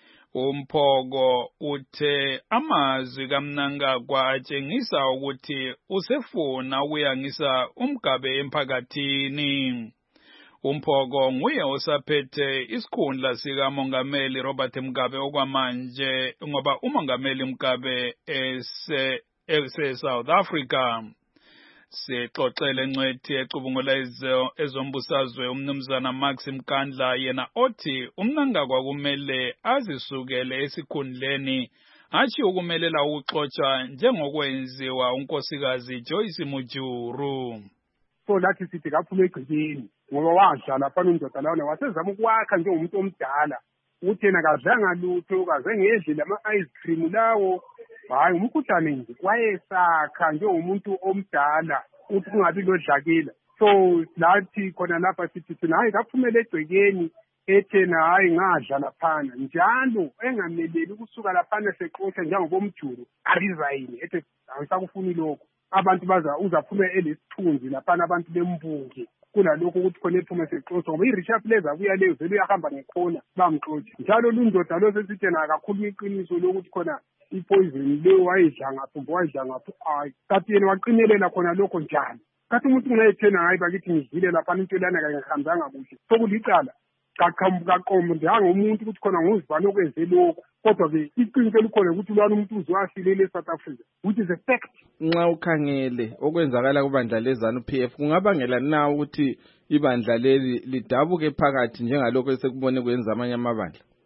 Umphoko uthe amazwi kaMnangagwa atshengisa ukuthi usefuna ukuyangisa uMgabe emphakathini. Umphoko nguye osaphethe isikhundla sikaMongameli Robert Mugabe okwamanje ngoba uMongameli Mugabe ese ese South Africa. Sixoxele ncwethi ecubungula ezombusazwe umnumzana Max Mkandla yena othi uMnangagwa kumele azisukele esikhundleni athi ukumelela ukuxoxa njengokwenziwa unkosikazi Joyce Mujuru. So lathi sithi kaphuma egcikeni ngoba wadlala phana indoda lawana wasezama ukwakha njengomuntu omdala uthi yena kadlanga lutho kaze ngedle lama ice cream lawo hayi umkhuhlane nje wayesakha njengomuntu omdala uthi kungabi lodlakela. So lathi khona lapha sithi thina hayi kaphumele egcekeni ethena hayi ngadla laphana njalo engameleli ukusuka laphana seqotha njengobomjuru arizayini ethi angisakufuni lokho abantu baza uzaphume elesithunzi laphana abantu bembunge kunalokho ukuthi khona ephume seqotha ngoba iRichard Leza kuya leyo vele uyahamba ngekhona bamxotsha njalo lundoda losesitshena kakhulu iqiniso lokuthi khona ipoison le wayidla ngapho wayidla ngapho hayi kanti yena waqinelela khona lokho njalo kathi umuntu ngayithena hayi bakithi ngizile lapha intolana kanye ngihambanga kuhle sokulicala qaqhamuka qombo njengomuntu ukuthi khona nguzibalo kwenze lokho kodwa ke iqiniso elikhona ukuthi lwana umuntu uzwafile eSouth Africa which is a fact. Nxa ukhangele okwenzakala kubandla leZanu P F kungabangela na ukuthi ibandla leli lidabuke phakathi njengalokho esekubone kwenza amanye amabandla?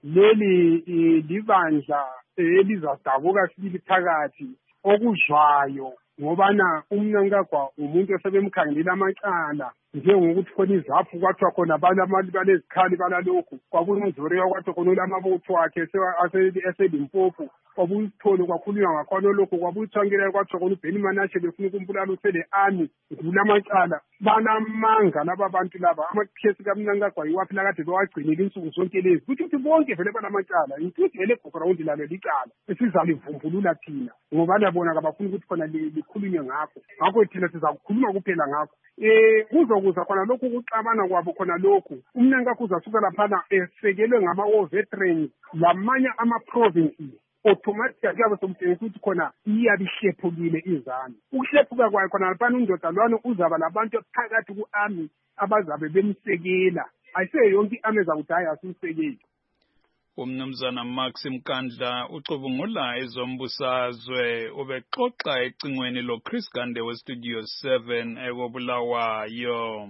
leli libandla elizadabuka sibili phakathi okuzwayo ngobana uMnangagwa umuntu osebemkhangelela amacala njengokuthi khona izaphu kwathiwa khona balezikhali balalokhu kwabuye umzuriya kwathiwa khona ulamabutho akhe eselimpofu kwabuye isithole kwakhulunywa ngakhona lokhu kwabuye uthankela kwathiwa khona uBenny Manashe befuna ukumbulala usele ami kulamacala banamanga laba bantu laba amakhesi kaMnangagwa yiwaphi lakade bewagcinile insuku zonke lezi kuthi ukuthi bonke vele banamacala intuthi vele background lalo licala esizalivumbulula thina ngoba labona kabafuna ukuthi khona likhulunywe ngakho ngakho thina sizakukhuluma kuphela ngakho eh kuzokuza khona lokhu ukuxabana kwabo khona lokhu uMnangagwa uzasuka laphana esekelwe ngama-war veterans lamanye ama-provinces automatically kuyabe somtshengisa ukuthi khona iyabe ihlephukile izanu ukuhlephuka kwayo khona laphana undoda lwana uzaba labantu phakathi ku-army abazabe bemsekela ayisiyo yonke i-army ezakudala yasimsekeli. Umnumzana Max Mkandla ucubungula ezombusazwe ubexoxa ecingweni lo Chris Gande we Studio seven ekobulawayo.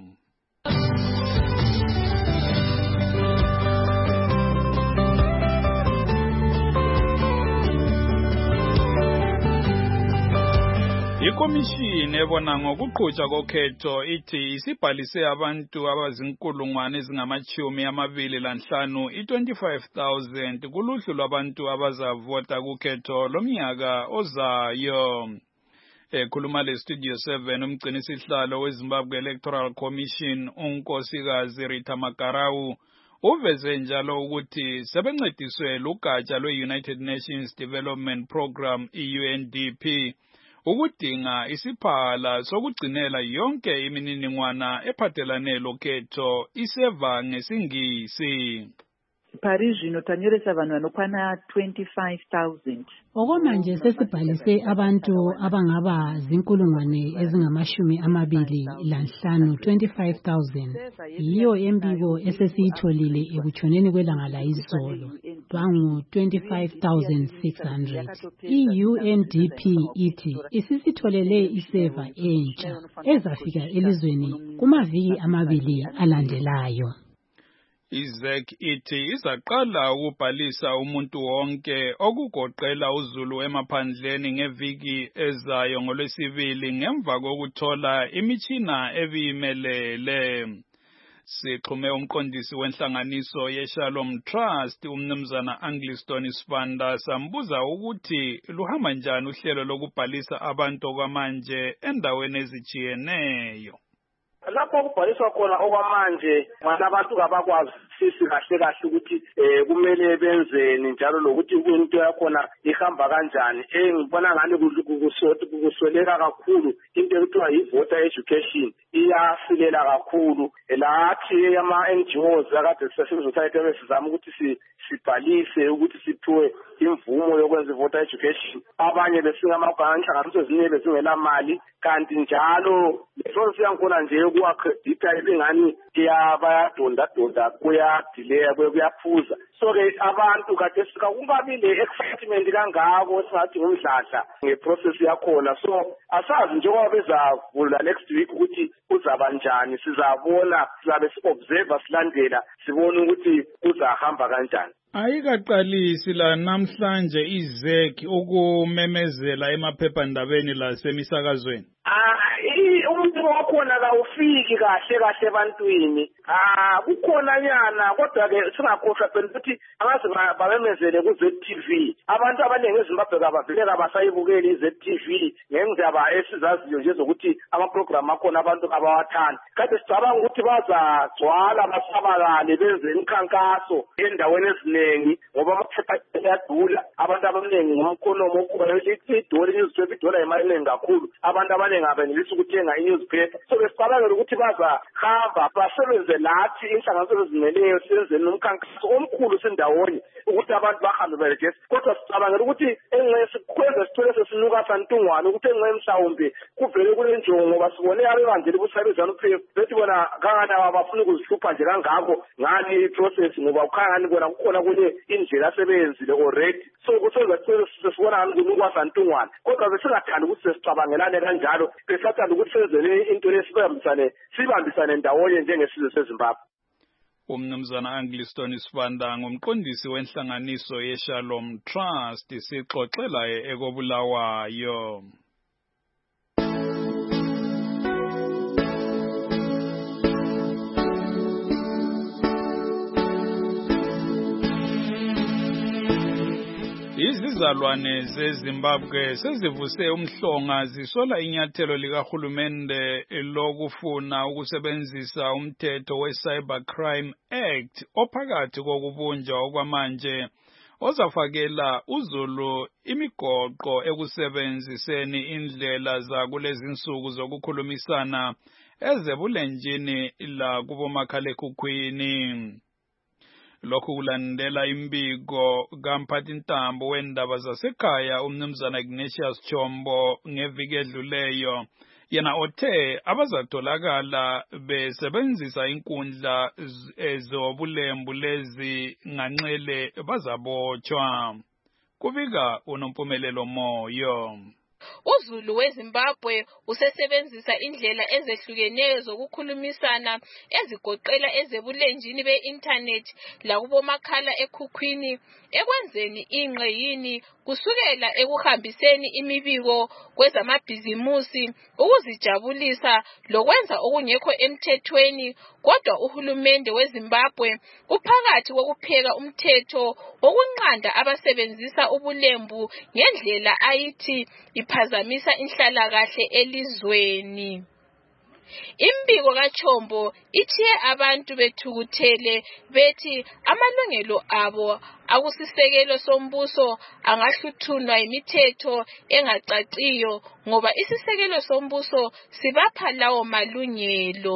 Ikomishini ebona ngokuqhutshwa kokhetho ithi isibhalise abantu abazinkulungwane ezingamachumi amabili lanhlanu i-twenty-five thousand kuluhlu lwabantu abazavota kukhetho lomnyaka ozayo. Ekhuluma le Studio seven umgcinisihlalo weZimbabwe Electoral Commission unkosikazi Rita Makarau uveze njalo ukuthi sebencediswe lugatsha lwe-United Nations Development Program i-U N D P ukudinga isiphala sokugcinela yonke imininingwana ephathelane lokhetho iseva ngesingisi. Paris zvino tanyoresa vanhu vanokwana twenty-five thousand. Okwamanje sesibhalise abantu abangaba zinkulungwane ezingamashumi amabili lanhlanu twenty-five thousand. Yiyo embiko esesiyitholile ekutshoneni kwelanga layizolo twangu twenty-five thousand six hundred. I-U N D P ithi isisitholele iseva entsha ezafika elizweni kumaviki amabili alandelayo. I-Z E C ithi izaqala ukubhalisa umuntu wonke okugoqela uZulu emaphandleni ngeviki ezayo ngolwesibili ngemva kokuthola imitshina ebiyimelele. Sixhume umqondisi wenhlanganiso ye-Shalom Trust umnumzana Angliston Sibanda sambuza ukuthi luhamba njani uhlelo lokubhalisa abantu okwamanje endaweni ezitshiyeneyo. Lapho kubhaliswa khona okwamanje manje abantu kabakwazi sisi kahle kahle ukuthi eh kumele benzeni njalo lokuthi into yakhona ihamba kanjani. Eh ngibona ngani kukusoti kukusweleka kakhulu into ekuthiwa yi-voter education iyasilela kakhulu lathi ama N G Os akade civil society besizama ukuthi sibhalise ukuthi siphiwe imvumo yokwenza voter education. Abanye besingamabhanka inhlanganiso ezinye bezingela mali kanti njalo leso siyakhona nje ukuaccredita ibingani bayadonda donda kuya delay kuyaphuza. So ke abantu kade sika kungabi le excitement kangako singathi ngumdladla ngeprocess yakhona. So asazi njengoba bezavula next week ukuthi kuzaba njani sizabona sizabe siobserve silandela sibone ukuthi kuzahamba kanjani. Ayikaqalisi la namhlanje i-Z E C ukumemezela emaphephandabeni lasemisakazweni. Ah umuntu wakhona la ufiki kahle kahle ebantwini. Ah kukhona nyana kodwa ke singakhohlwa phela ukuthi angaze bamemezele ku Z T V. Abantu abaningi eZimbabwe kabavele basayibukela i Z T V ngenzaba esizaziyo nje zokuthi ama program akhona abantu abawathanda. Kade sicabanga ukuthi bazagcwala basabalale benze imikhankaso endaweni eziningi ngoba amaphepha ayadula abantu abaningi ngomkhonomo okhona idollar newspaper idollar imali eningi kakhulu abantu abaningi abenelisa ukuthenga i-newspaper. So besicabanga ukuthi baza hamba basebenze lathi inhlanganiso ezimeleyo senzeni umkhankaso omkhulu sendawonye ukuthi abantu bahambe beregesi. Kodwa sicabanga ukuthi engcese kwenza sithole sesinuka santungwana ukuthi engcese mhlawumbe kuvele kunenjongo ngoba sibone abebandlela ubusabezana uPhef bethi bona kangana abafuna ukuzihlupha nje kangako ngani i-process ngoba ukhangani bona kukhona kunye indlela asebenzile already. So kusenza sesibona ngani kunukwa santungwana kodwa besingathanda ukuthi sesicabangelane kanjalo besathanda ukuthi senzele into lesibambisane sibambisane ndawonye njengesizwe seZimbabwe. Umnumzana Angliston Sibanda ngumqondisi wenhlanganiso yeShalom Trust sixoxela ekobulawayo. Izizalwane zeZimbabwe sezivuse umhlonga zisola inyathelo likahulumende lokufuna ukusebenzisa umthetho we-Cybercrime Act ophakathi kokubunjwa okwamanje ozafakela uZulu imigoqo ekusebenziseni indlela zakulezi insuku zokukhulumisana ezebulenjini la kubomakhalekhukhwini. Lokhu kulandela imbiko kamphathintambo wendaba zasekhaya umnumzana Ignatius Chombo ngeviki edluleyo yena othe abazatholakala besebenzisa inkundla ezobulembu lezi nganxele bazabotshwa. Kubika uNompumelelo Moyo. uZulu weZimbabwe usesebenzisa indlela ezehlukeneyo zokukhulumisana ezigoqela ezebulenjini be-internet lakubomakhala ekhukhwini ekwenzeni ingqeyini kusukela ekuhambiseni imibiko kwezamabhizimusi ukuzijabulisa lokwenza okungekho emthethweni. Kodwa uhulumende weZimbabwe uphakathi kokupheka umthetho wokunqanda abasebenzisa ubulembu ngendlela ayithi iphazamisa inhlalakahle elizweni. Imbiko kaChombo ithiye abantu bethukuthele bethi amalungelo abo akusisekelo sombuso angahluthunwa imithetho engacaciyo ngoba isisekelo sombuso sibapha lawo malungelo.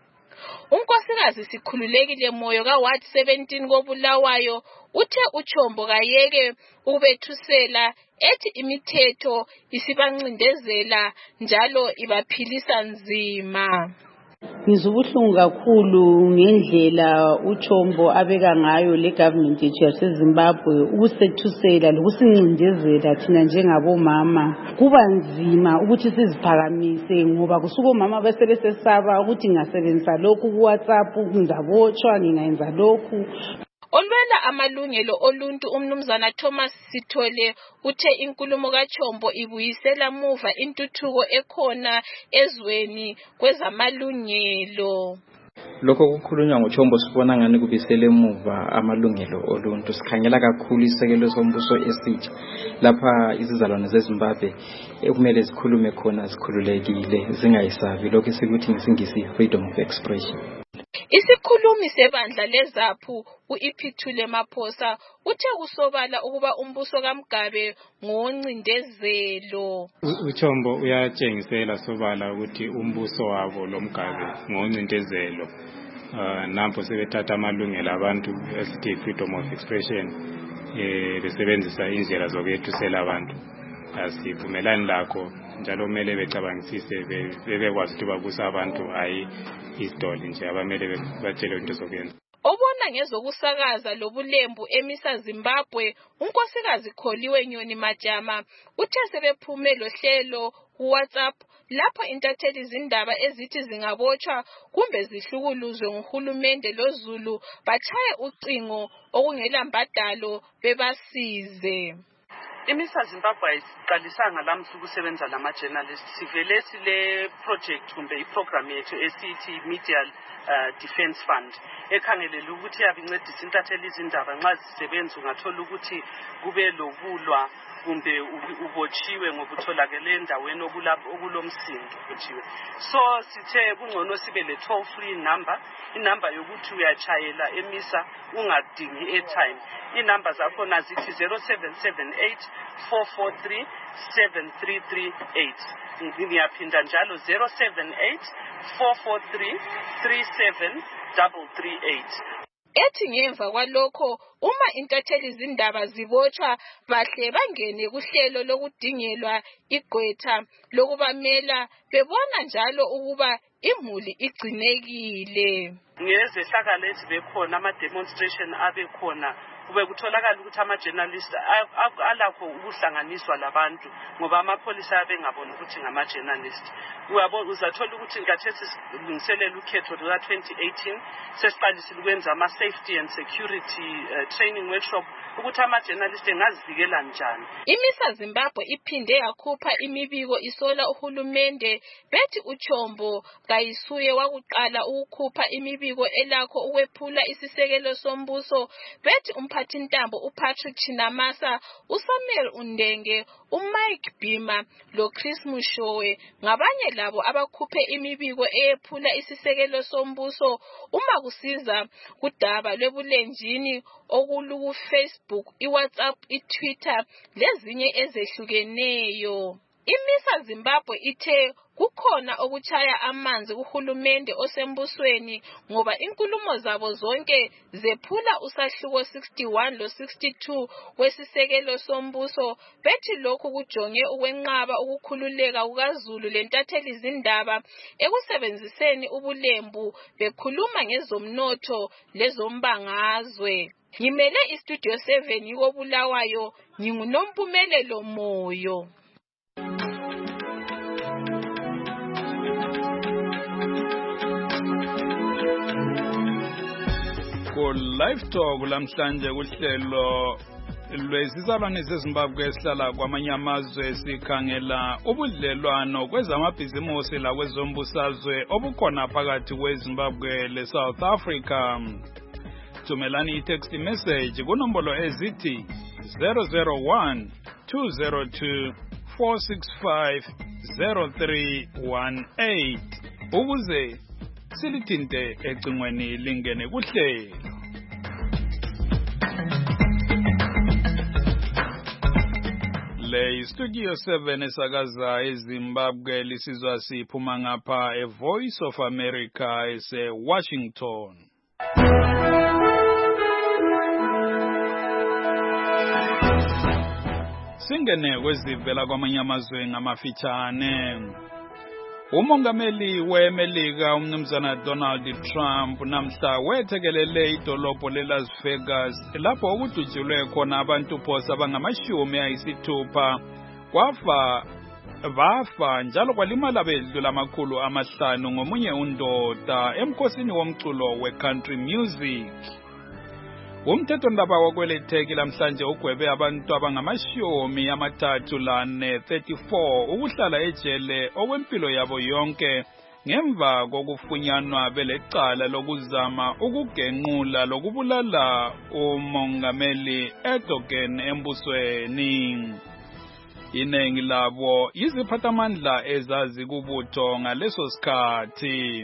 Unkosikazi Sikhululekile Moyo kaWard seventeen kobulawayo uthe uChombo kayeke ubethusela ethi imithetho isibancindezela njalo ibaphilisa nzima. Ngizubuhlungu kakhulu ngendlela uChombo abeka ngayo le government yethu yaseZimbabwe ukusethusela lokusincindezela thina njengabomama. Kuba nzima ukuthi siziphakamise ngoba kusuka omama bese besesaba ukuthi ngasebenzisa lokhu ku WhatsApp ngizabotshwa ngingayenza lokhu. Olwela amalungelo oluntu umnumzana Thomas Sithole uthe inkulumo kaChombo ibuyisela muva intuthuko ekhona ezweni kwezamalungelo. Lokho kukhulunywa ngoChombo sibona ngani kubisele emuva amalungelo oluntu. Sikhangela kakhulu isekelo sombuso esitsha lapha izizalwane zeZimbabwe ekumele zikhulume khona zikhululekile zingayisavi lokho sikuthi ngisingisi freedom of expression. Isikhulumi sebandla leZAPHU uIphithule Maphosa uthe kusobala ukuba umbuso kaMgabe ngoncindezelo. uChombo uyatshengisela sobala ukuthi umbuso wabo loMgabe ngoncindezelo. Uh, nampo sebethatha amalungelo abantu esithi freedom of expression eh besebenzisa indlela zokwethusela abantu. Asivumelani lakho njalo kumele becabangisise bebekwazi ukuthi babusa abantu hayi isdoli nje abamele batshele into zokwenza. Obona ngezokusakaza lobulembu emisa Zimbabwe unkosikazi Kholiwe Nyoni Majama uthe sebephume lohlelo kuWhatsApp lapho intatheli izindaba ezithi zingabotshwa kumbe zihlukuluzwe nguhulumende loZulu bachaye ucingo okungela mbadalo bebasize. Imisa Zimbabwe isiqalisanga lamhla ukusebenza lama journalists sivele sile project kumbe iprogram yethu esithi Media uh, Defence Fund ekhangelela ukuthi yabincedisa intatheli izindaba nxa zisebenza ungathola ukuthi kube lokulwa kumbe ubotshiwe ngokutholakele endaweni okulomsindo ubotshiwe. So sithe kungcono sibe le toll free number, inamba yokuthi uyachayela emisa ungadingi airtime. Inamba zakhona zithi zero seven seven eight four four three seven three three eight. Ngiyaphinda njalo zero seven eight four four three three seven three three eight. Ethi ngemva kwalokho uma intatheli izindaba zibotshwa bahle bangene kuhlelo lokudingelwa igqwetha lokubamela bebona njalo ukuba imuli igcinekile. Ngezehlakalo ezibekhona ama demonstration abekhona kube kutholakala ukuthi ama-journalist alakho ukuhlanganiswa labantu ngoba amapholisa abengabona ukuthi ngama-journalist. Uzathola ukuthi nkathethi silungiselela ukhetho luka-twenty eighteen sesiqalisile ukwenza ama-safety and security uh, training workshop ukuthi ama-journalist engazivikela njani. IMISA Zimbabwe iphinde yakhupha imibiko isola uhulumende bethi uChombo kayisuye wakuqala ukukhupha imibiko elakho ukwephula isisekelo sombuso. Bethi umphathintambo uPatrick Chinamasa, uSamuel Undenge, uMike Bima loChris Mushowe ngabanye labo abakhuphe imibiko eyephula isisekelo sombuso uma kusiza kudaba lwebulenjini okuluku Facebook, iWhatsApp, iTwitter lezinye ezehlukeneyo. IMISA Zimbabwe ithe kukhona okuchaya amanzi kuhulumende osembusweni ngoba inkulumo zabo zonke zephula usahluko sixty-one lo sixty-two wesisekelo sombuso. Bethi lokhu kujonge ukwenqaba ukukhululeka kukaZulu lentatheli izindaba ekusebenziseni ubulembu bekhuluma ngezomnotho lezombangazwe. Ngimele iStudio seven yiko Bulawayo, nginguNompumelelo Moyo. Ku live talk lamhlanje kuhlelo lwezizalwane zeZimbabwe esihlala kwamanye amazwe sikhangela ubudlelwano kwezamabhizimusi la kwezombusazwe obukhona phakathi kweZimbabwe leSouth Africa. Thumelani i-text message kunombolo ezithi zero zero one two zero two four six five zero three one eight ukuze silithinte ecingweni lingene kuhlelo. Le Studio seven esakaza eZimbabwe lisizwa siphuma ngapha e Voice of America ese Washington. Singene kwezivela kwamanye amazwe ngamafitshane. Umongameli weMelika umnumzana Donald Trump namhla wethekelele idolobho leLas Vegas lapho okudutshulwe khona abantu phosa abangamashumi ayisithupha kwafa bafa njalo kwalimala bedlula amakhulu amahlanu ngomunye undoda emkhosini womculo we-country music. Umthethondaba wokweletheki lamhlanje ugwebe abantu abangamashumi amathathu lane thirty-four ukuhlala ejele okwempilo yabo yonke ngemva kokufunyanwa belecala lokuzama ukugenqula lokubulala umongameli Erdogan embusweni. Inengi labo yiziphathamandla ezazi kubutho ngaleso sikhathi.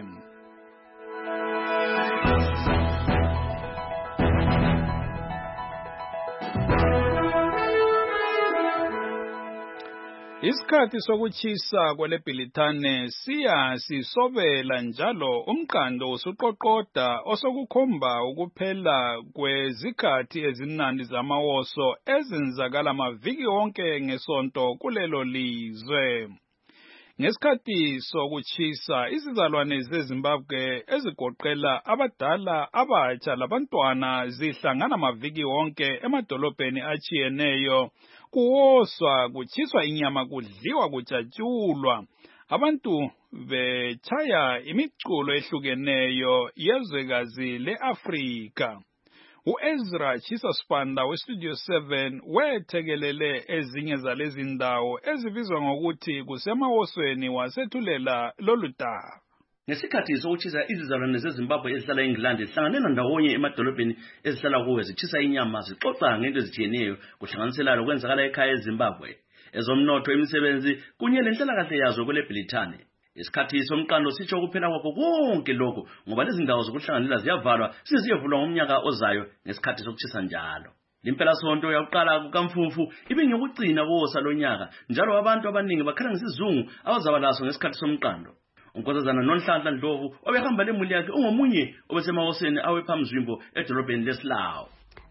Isikhathi sokuchisa kweleBhilithane siya sisobela njalo umqando usuqoqoda osokukhomba ukuphela kwezikhathi ezinandi zamawoso ezenzakala amaviki wonke ngesonto kulelo lizwe. Ngesikhathi sokuchisa izizalwane zeZimbabwe ezigoqela abadala abatsha labantwana zihlangana amaviki wonke emadolobheni achiyeneyo kuwoswa kuchiswa inyama kudliwa kujatshulwa abantu bechaya imiculo ehlukeneyo yezwekazi leAfrika. uEzra Chisaspanda weStudio seven wethekelele ezinye zalezi ndawo ezibizwa ngokuthi kusemawosweni wasethulela lolu daba. Ngesikhathi sokuchisa izizalwane zeZimbabwe ezihlala eNgilandi zihlanganela ndawonye emadolobheni ezihlala kuwo zichisa inyama zixoxa ngento ezitshiyeneyo kuhlanganisela lokwenzakala ekhaya eZimbabwe, ezomnotho, imisebenzi kunye lenhlalakahle yazo kweleBhilithane. Isikhathi somqando sitsho kuphela kwakho konke lokho ngoba lezi ndawo zokuhlanganela ziyavalwa siziyevulwa ngomnyaka ozayo ngesikhathi sokuchisa njalo. Limpela sonto yakuqala kukaMfumfu ibe ngiyokugcina kosa lonyaka njalo abantu abaningi bakhala ngesizungu abazaba laso ngesikhathi somqando. Unkosazana Nonhlanhla Ndlovu obehamba lemuli yakhe ungomunye obesemawoseni awephamzwimbo edolobheni leSlaw.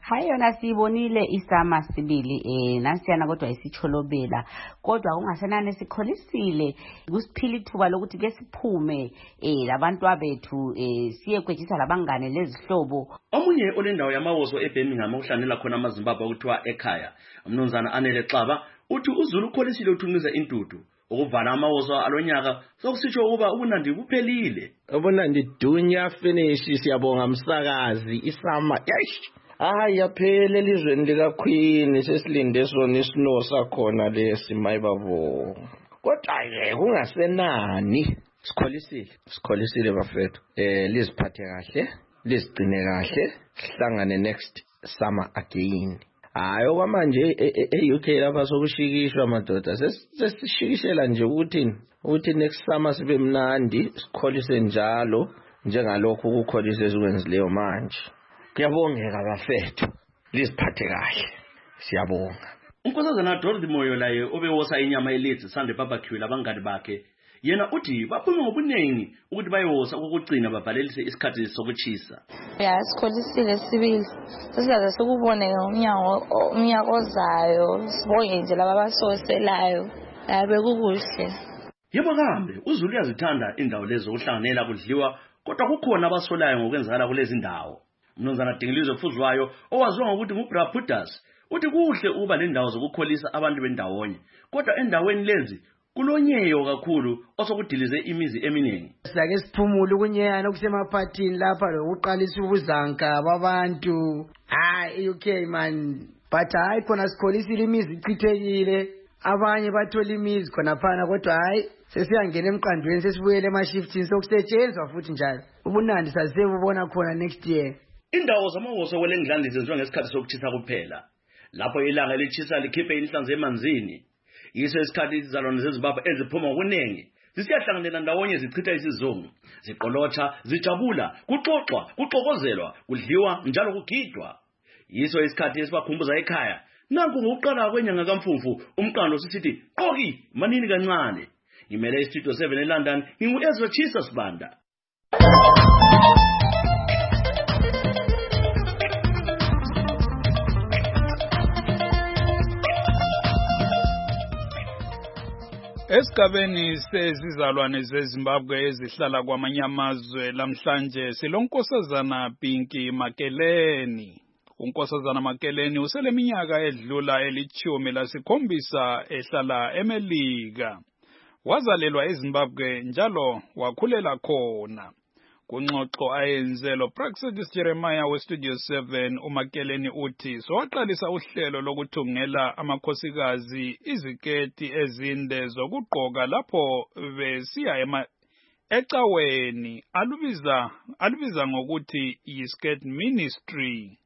Hayi yona siyibonile isama sibili eh nasiyana kodwa isicholobela kodwa kungasenani sikholisile kusiphila ithuba lokuthi ke siphume eh labantu abethu eh siye kwejisa labangane lezihlobo. Omunye olendawo yamawozo eBirmingham okuhlanela khona amaZimbabwe okuthiwa ekhaya umnumzana Anele Xaba uthi uZulu ukholisile uthunqiza intudu ukuvala amawozo alonyaka sokusitsho ukuba ubunandi buphelile. Ubunandi dunya finish siyabonga umsakazi isama yash hayi yaphela elizweni lika Queen sesilinde sona isino sakhona lesi mayibabo kodwa ke kungasenani sikholisile sikholisile bafethu eh liziphathe kahle lizigcine kahle sihlangane next summer again. Hayi okwamanje e-U K lapha sokushikishwa madoda sesishikishela nje ukuthi ukuthi next summer sibe mnandi sikholise njalo njengalokho ukukholisa ezikwenzileyo manje. Kuyabongeka bafethu liziphathe kahle siyabonga. Unkosazana Dorothy Moyo laye obewosa inyama elitsi Sunday barbecue labangani bakhe yena uthi baphume ngobuningi ukuthi bayowosa ukugcina babhalelise isikhathi sokuchisa. Ya sikholisile sibili sesiyaze sikubone ngomnyango umnyaka ozayo sibonge nje laba basoselayo yabe kukuhle. Yebo kambe uZulu uyazithanda indawo lezo ukuhlanganela kudliwa kodwa kukhona abasolayo ngokwenzakala kulezi ndawo. Mnumzana Dingilizwe Fuzwayo owaziwa ngokuthi nguBrapudas uthi kuhle ukuba lendawo zokukholisa abantu bendawonye kodwa endaweni lezi kulonyeyo kakhulu osokudilize imizi eminingi. Sake siphumule ukunyeyana okusemaphathini lapha lokuqalisa ubuzanka babantu. Hayi U K man but hayi khona sikholisile imizi ichithekile abanye bathola imizi khona phana kodwa hayi sesiyangena emqandweni sesibuyele emashiftini sokusetshenzwa futhi njalo ubunandi sasebubona khona next year. Indawo zamawoso kwelengilandi zenziwa ngesikhathi sokuchisa kuphela lapho ilanga elichisa likhiphe inhlanzi emanzini. Yiso isikhathi izizalwane zeZimbabwe eziphuma ngokuningi zisiyahlanganela ndawonye zichitha isizungu ziqolotha zijabula kuxoxwa kuxokozelwa kudliwa njalo kugidwa. Yiso isikhathi esibakhumbuza ekhaya nanku ngokuqala kwenyanga kaMfumfu umqando sisithi qoki manini kancane. Ngimele istudio seven eLondon ngingu Ezra Chisa Sibanda. Esigabeni sezizalwane zeZimbabwe ezihlala kwamanye amazwe lamhlanje silonkosazana Pinky Makeleni. Unkosazana Makeleni useleminyaka edlula elithumi lasikhombisa ehlala eMelika. Wazalelwa eZimbabwe njalo wakhulela khona. Kungxoxo ayenzelo Praxedis Jeremiah we Studio seven uMakeleni uthi sowaqalisa uhlelo lokuthungela amakhosikazi iziketi ezinde zokugqoka lapho besiya ema ecaweni alubiza alubiza ngokuthi yiskirt ministry.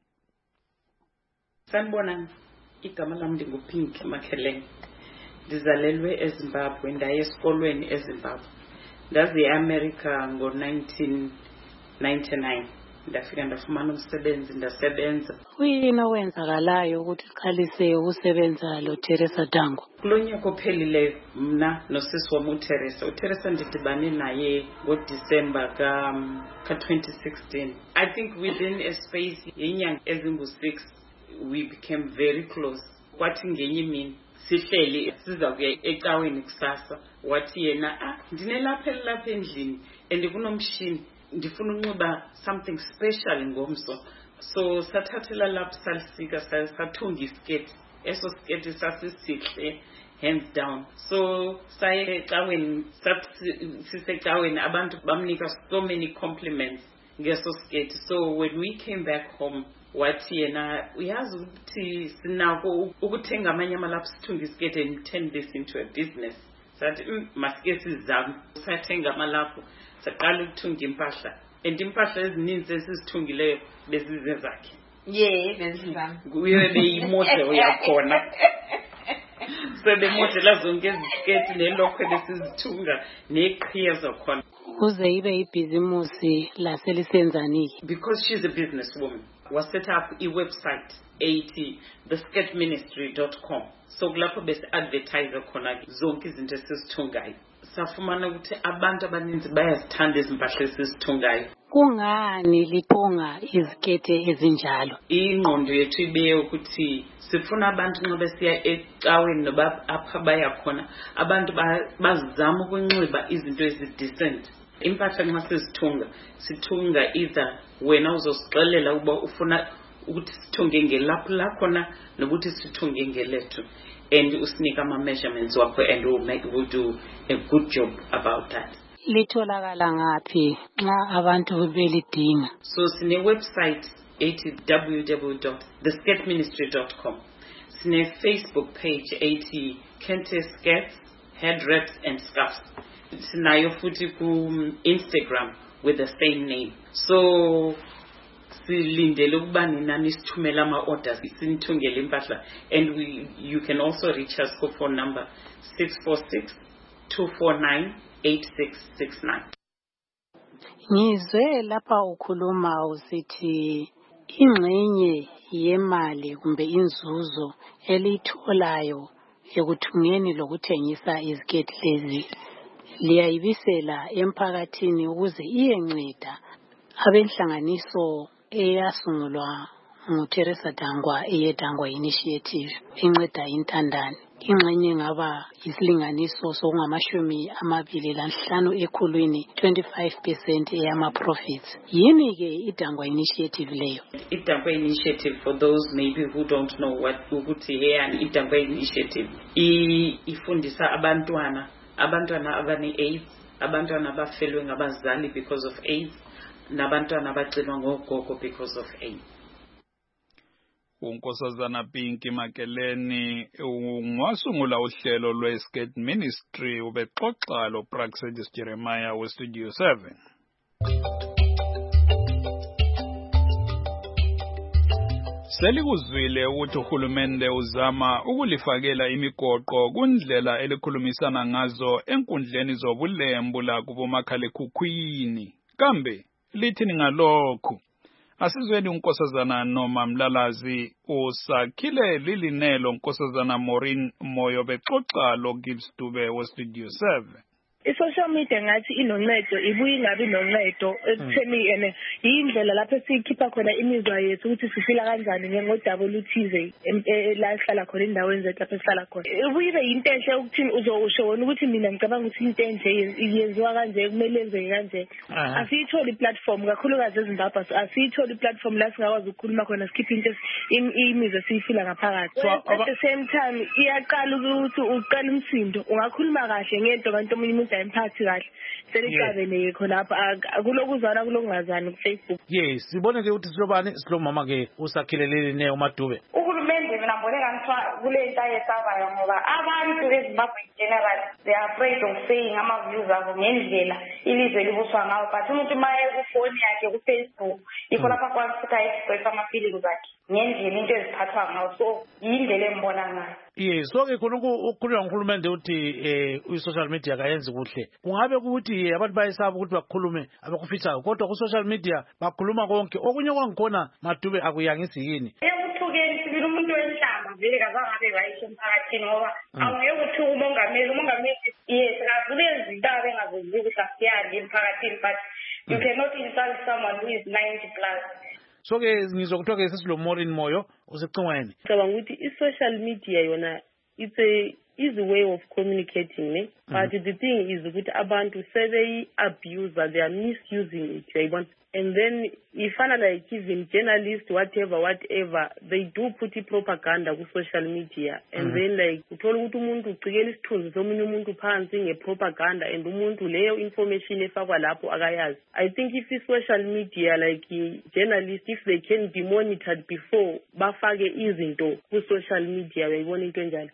Sanibonani, igama lami ndinguPinky Makeleni. Ndizalelwe eZimbabwe ndaye esikolweni eZimbabwe. Ndazi eAmerica ngo nineteen ninety-nine ndafika ndafumana umsebenzi ndasebenza. Kuyini okwenzakalayo ukuthi uqalise ukusebenza lo Teresa Dango? Kulonyaka ophelileyo mna nosisi wami uTeresa uTeresa ndidibane naye ngoDisemba ka ka twenty sixteen. I think within a space yenyanga ezingu six we became very close. Kwathi ngenye imini sihleli siza kuya ecaweni kusasa wathi yena ah ndinelapha lapha endlini andikunomshini ndifuna unxiba something special ngomso so sathathela lapha salisika sathunga isketi eso sketi sasisihle hands down so saye ecaweni sisecaweni abantu bamnika so many compliments ngeso sketi so when we came back home wathi yena uyazi ukuthi sinako ukuthenga amanye amalaphu sithunga isikete and turn this into a business sathi masike sizame sathenga amalaphu saqala ukuthunga impahla and impahla ezininzi esizithungileyo bezize zakhe yeah bezizami kuye beyimodel yakhona so the model zonke isikete nelokho lesizithunga neqhiya zakhona kuze ibe ibhizimusi laselisenzani because she's a businesswoman was set up a website eighty the skirt ministry dot com so kulapho bese advertise khona zonke izinto esizithungayo safumana ukuthi abantu abaninzi bayazithanda izimpahla esizithungayo. Kungani liphunga izikete ezinjalo? Ingqondo yethu ibe ukuthi sifuna abantu nxa besiya ecaweni noba apha baya khona abantu bazama ukunxiba izinto ezidecent. Impahla nxa sizithunga sithunga either wena uzosixelela uba ufuna ukuthi sithunge ngelaphu lakho na nokuthi sithunge ngelethu, and usinika ama measurements wakho and we'll make we'll do a good job about that. Litholakala ngaphi nxa abantu belidinga? So sine website ethi w w w dot the skirt ministry dot com. Sine Facebook page ethi Kente Skirts, Head Wraps and Scarves. Sinayo futhi ku Instagram with the same name. So silindele ukuba ninani sithumela ama orders sinithungele impahla, and we you can also reach us for phone number six four six two four nine eight six six nine. Ngizwe lapha ukhuluma usithi ingxenye yemali kumbe inzuzo elitholayo ekuthungeni lokuthengisa iziketi lezi liyayibisela emphakathini ukuze iyenceda abenhlanganiso eyasungulwa nguTeresa Dangwa eyeDangwa Initiative inceda intandane. Ingxenye ngaba isilinganiso sokungamashumi amabili lanhlanu ekhulwini twenty-five percent eyama profits. Yini ke iDangwa Initiative leyo? iDangwa Initiative, for those maybe who don't know what ukuthi here and iDangwa Initiative ifundisa abantwana abantwana abane AIDS, abantwana abafelwe ngabazali because of AIDS, nabantwana abacelwa ngogogo because of AIDS. Unkosazana Pinky Makeleni ungwasungula uhlelo lwe-Skirt Ministry ubexoxa lo Praxedis Jeremiah we Studio seven. Selikuzwile ukuthi uhulumende uzama ukulifakela imigoqo kundlela elikhulumisana ngazo enkundleni zobulembu la kubomakhalekhukhwini. Kambe lithini ngalokho? Asizweni unkosazana Noma Mlalazi usakhile lilinelo unkosazana Maureen Moyo bexoxa lo Gibbs Dube we Studio seven. I-social media ngathi inoncedo ibuye ingabi noncedo ekutheni ene indlela lapho sikhipha khona imizwa yethu ukuthi sifila kanjani ngodaba oluthize la sihlala khona endaweni zethu lapho sihlala khona. Ibuye ibe into enhle ukuthini uzosho wona ukuthi mina ngicabanga ukuthi into enhle yenziwa kanje kumele yenzeke kanje. Asiyitholi platform kakhulukazi eZimbabwe, asiyitholi platform la singakwazi ukukhuluma khona sikhipha into imizwa siyifila ngaphakathi. At the same time iyaqala ukuthi uqala umsindo ungakhuluma kahle ngento kanti omunye emphathi kahle selicabele khonapha akulokuzwana kulokungazani ku Facebook. Yes, sibone ke ukuthi silobani silomama ke usakhilelele ne uMadube. Uhulumende mina ngiboneka ngithiwa kule nto ayesabayo ngoba abantu eZimbabwe general they are afraid of saying ama views abo ngendlela ilizwe libuswa ngawo, but umuntu maye ku phone yakhe ku Facebook ikho lapha kwasitha express ama feelings akhe ngendlela into eziphathwa ngawo, so yindlela embona ngayo. Yes, so ke khona ukukhuluma ngohulumende uthi eh i-social media kayenzi kuhle. Kungabe ukuthi abantu bayesaba ukuthi bakhulume abakufithayo, kodwa ku social media bakhuluma konke. Okunye kwangikhona Madube akuyangisi yini? Ekuthukeni sibili umuntu wenhlamba vele kazangabe bayisho emphakathini ngoba angeke ukuthi umongameli umongameli yes akakulenzi into abengazozi ukuthi asiyali emphakathini, but you cannot insult someone who is ninety plus. So ke ngizokuthiwa ke sesilo Maureen Moyo usecingweni. Cabanga ukuthi i-social media yona it's a easy way of communicating, ne? Mm-hmm. But the thing is ukuthi abantu sebeyi abuse, they are misusing it, yayibona. And then if like even journalists whatever whatever they do put propaganda ku social media, and mm-hmm. then like uthola ukuthi umuntu ucikela isithunzi somunye umuntu phansi ngepropaganda and umuntu leyo information efakwa lapho akayazi. I think if the social media like journalists if they can be monitored before bafake izinto ku social media bayibona into enjalo.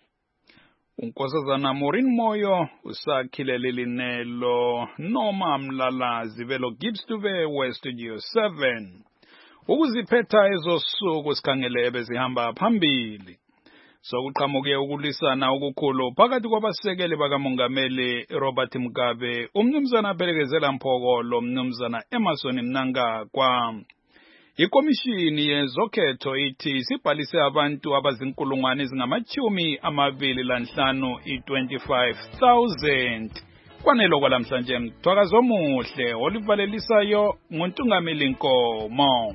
Unkosazana Maureen Moyo usakhile lilinelo Noma Mlalazi velo Gibbs Dube we Studio seven. Ukuziphetha ezosuku sikhangele ebezihamba phambili. Sokuqhamuke ukulisana okukhulu phakathi kwabasekeli bakamongameli Robert Mugabe, umnumzana Phelekezela Mphokolo, umnumzana Emerson Mnangagwa. Ikomishini yezokhetho ithi sibhalise abantu abazinkulungwane ezingamachumi amabili lanhlanu i twenty-five thousand kwanelo kwalamhlanje mthwakazo omuhle olivalelisayo nguntungameli Nkomo.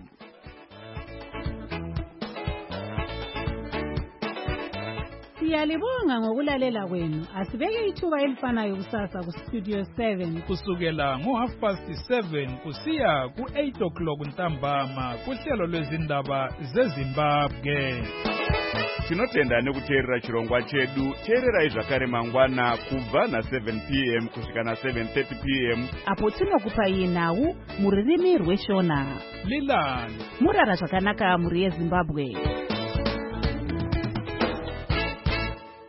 Siyalibonga ngokulalela kwenu. Asibeke ithuba elifanayo kusasa ku Studio seven kusukela ngo half past seven kusiya ku eight o'clock ntambama kuhlelo lwezindaba zeZimbabwe. Tinotenda nekuteerera chirongwa chedu. Teererai zvakare mangwana kubva na seven p m kusvika na seven thirty p m apo tinokupai nhau muririmi rweshona. Lilani murara zvakanaka muri yeZimbabwe.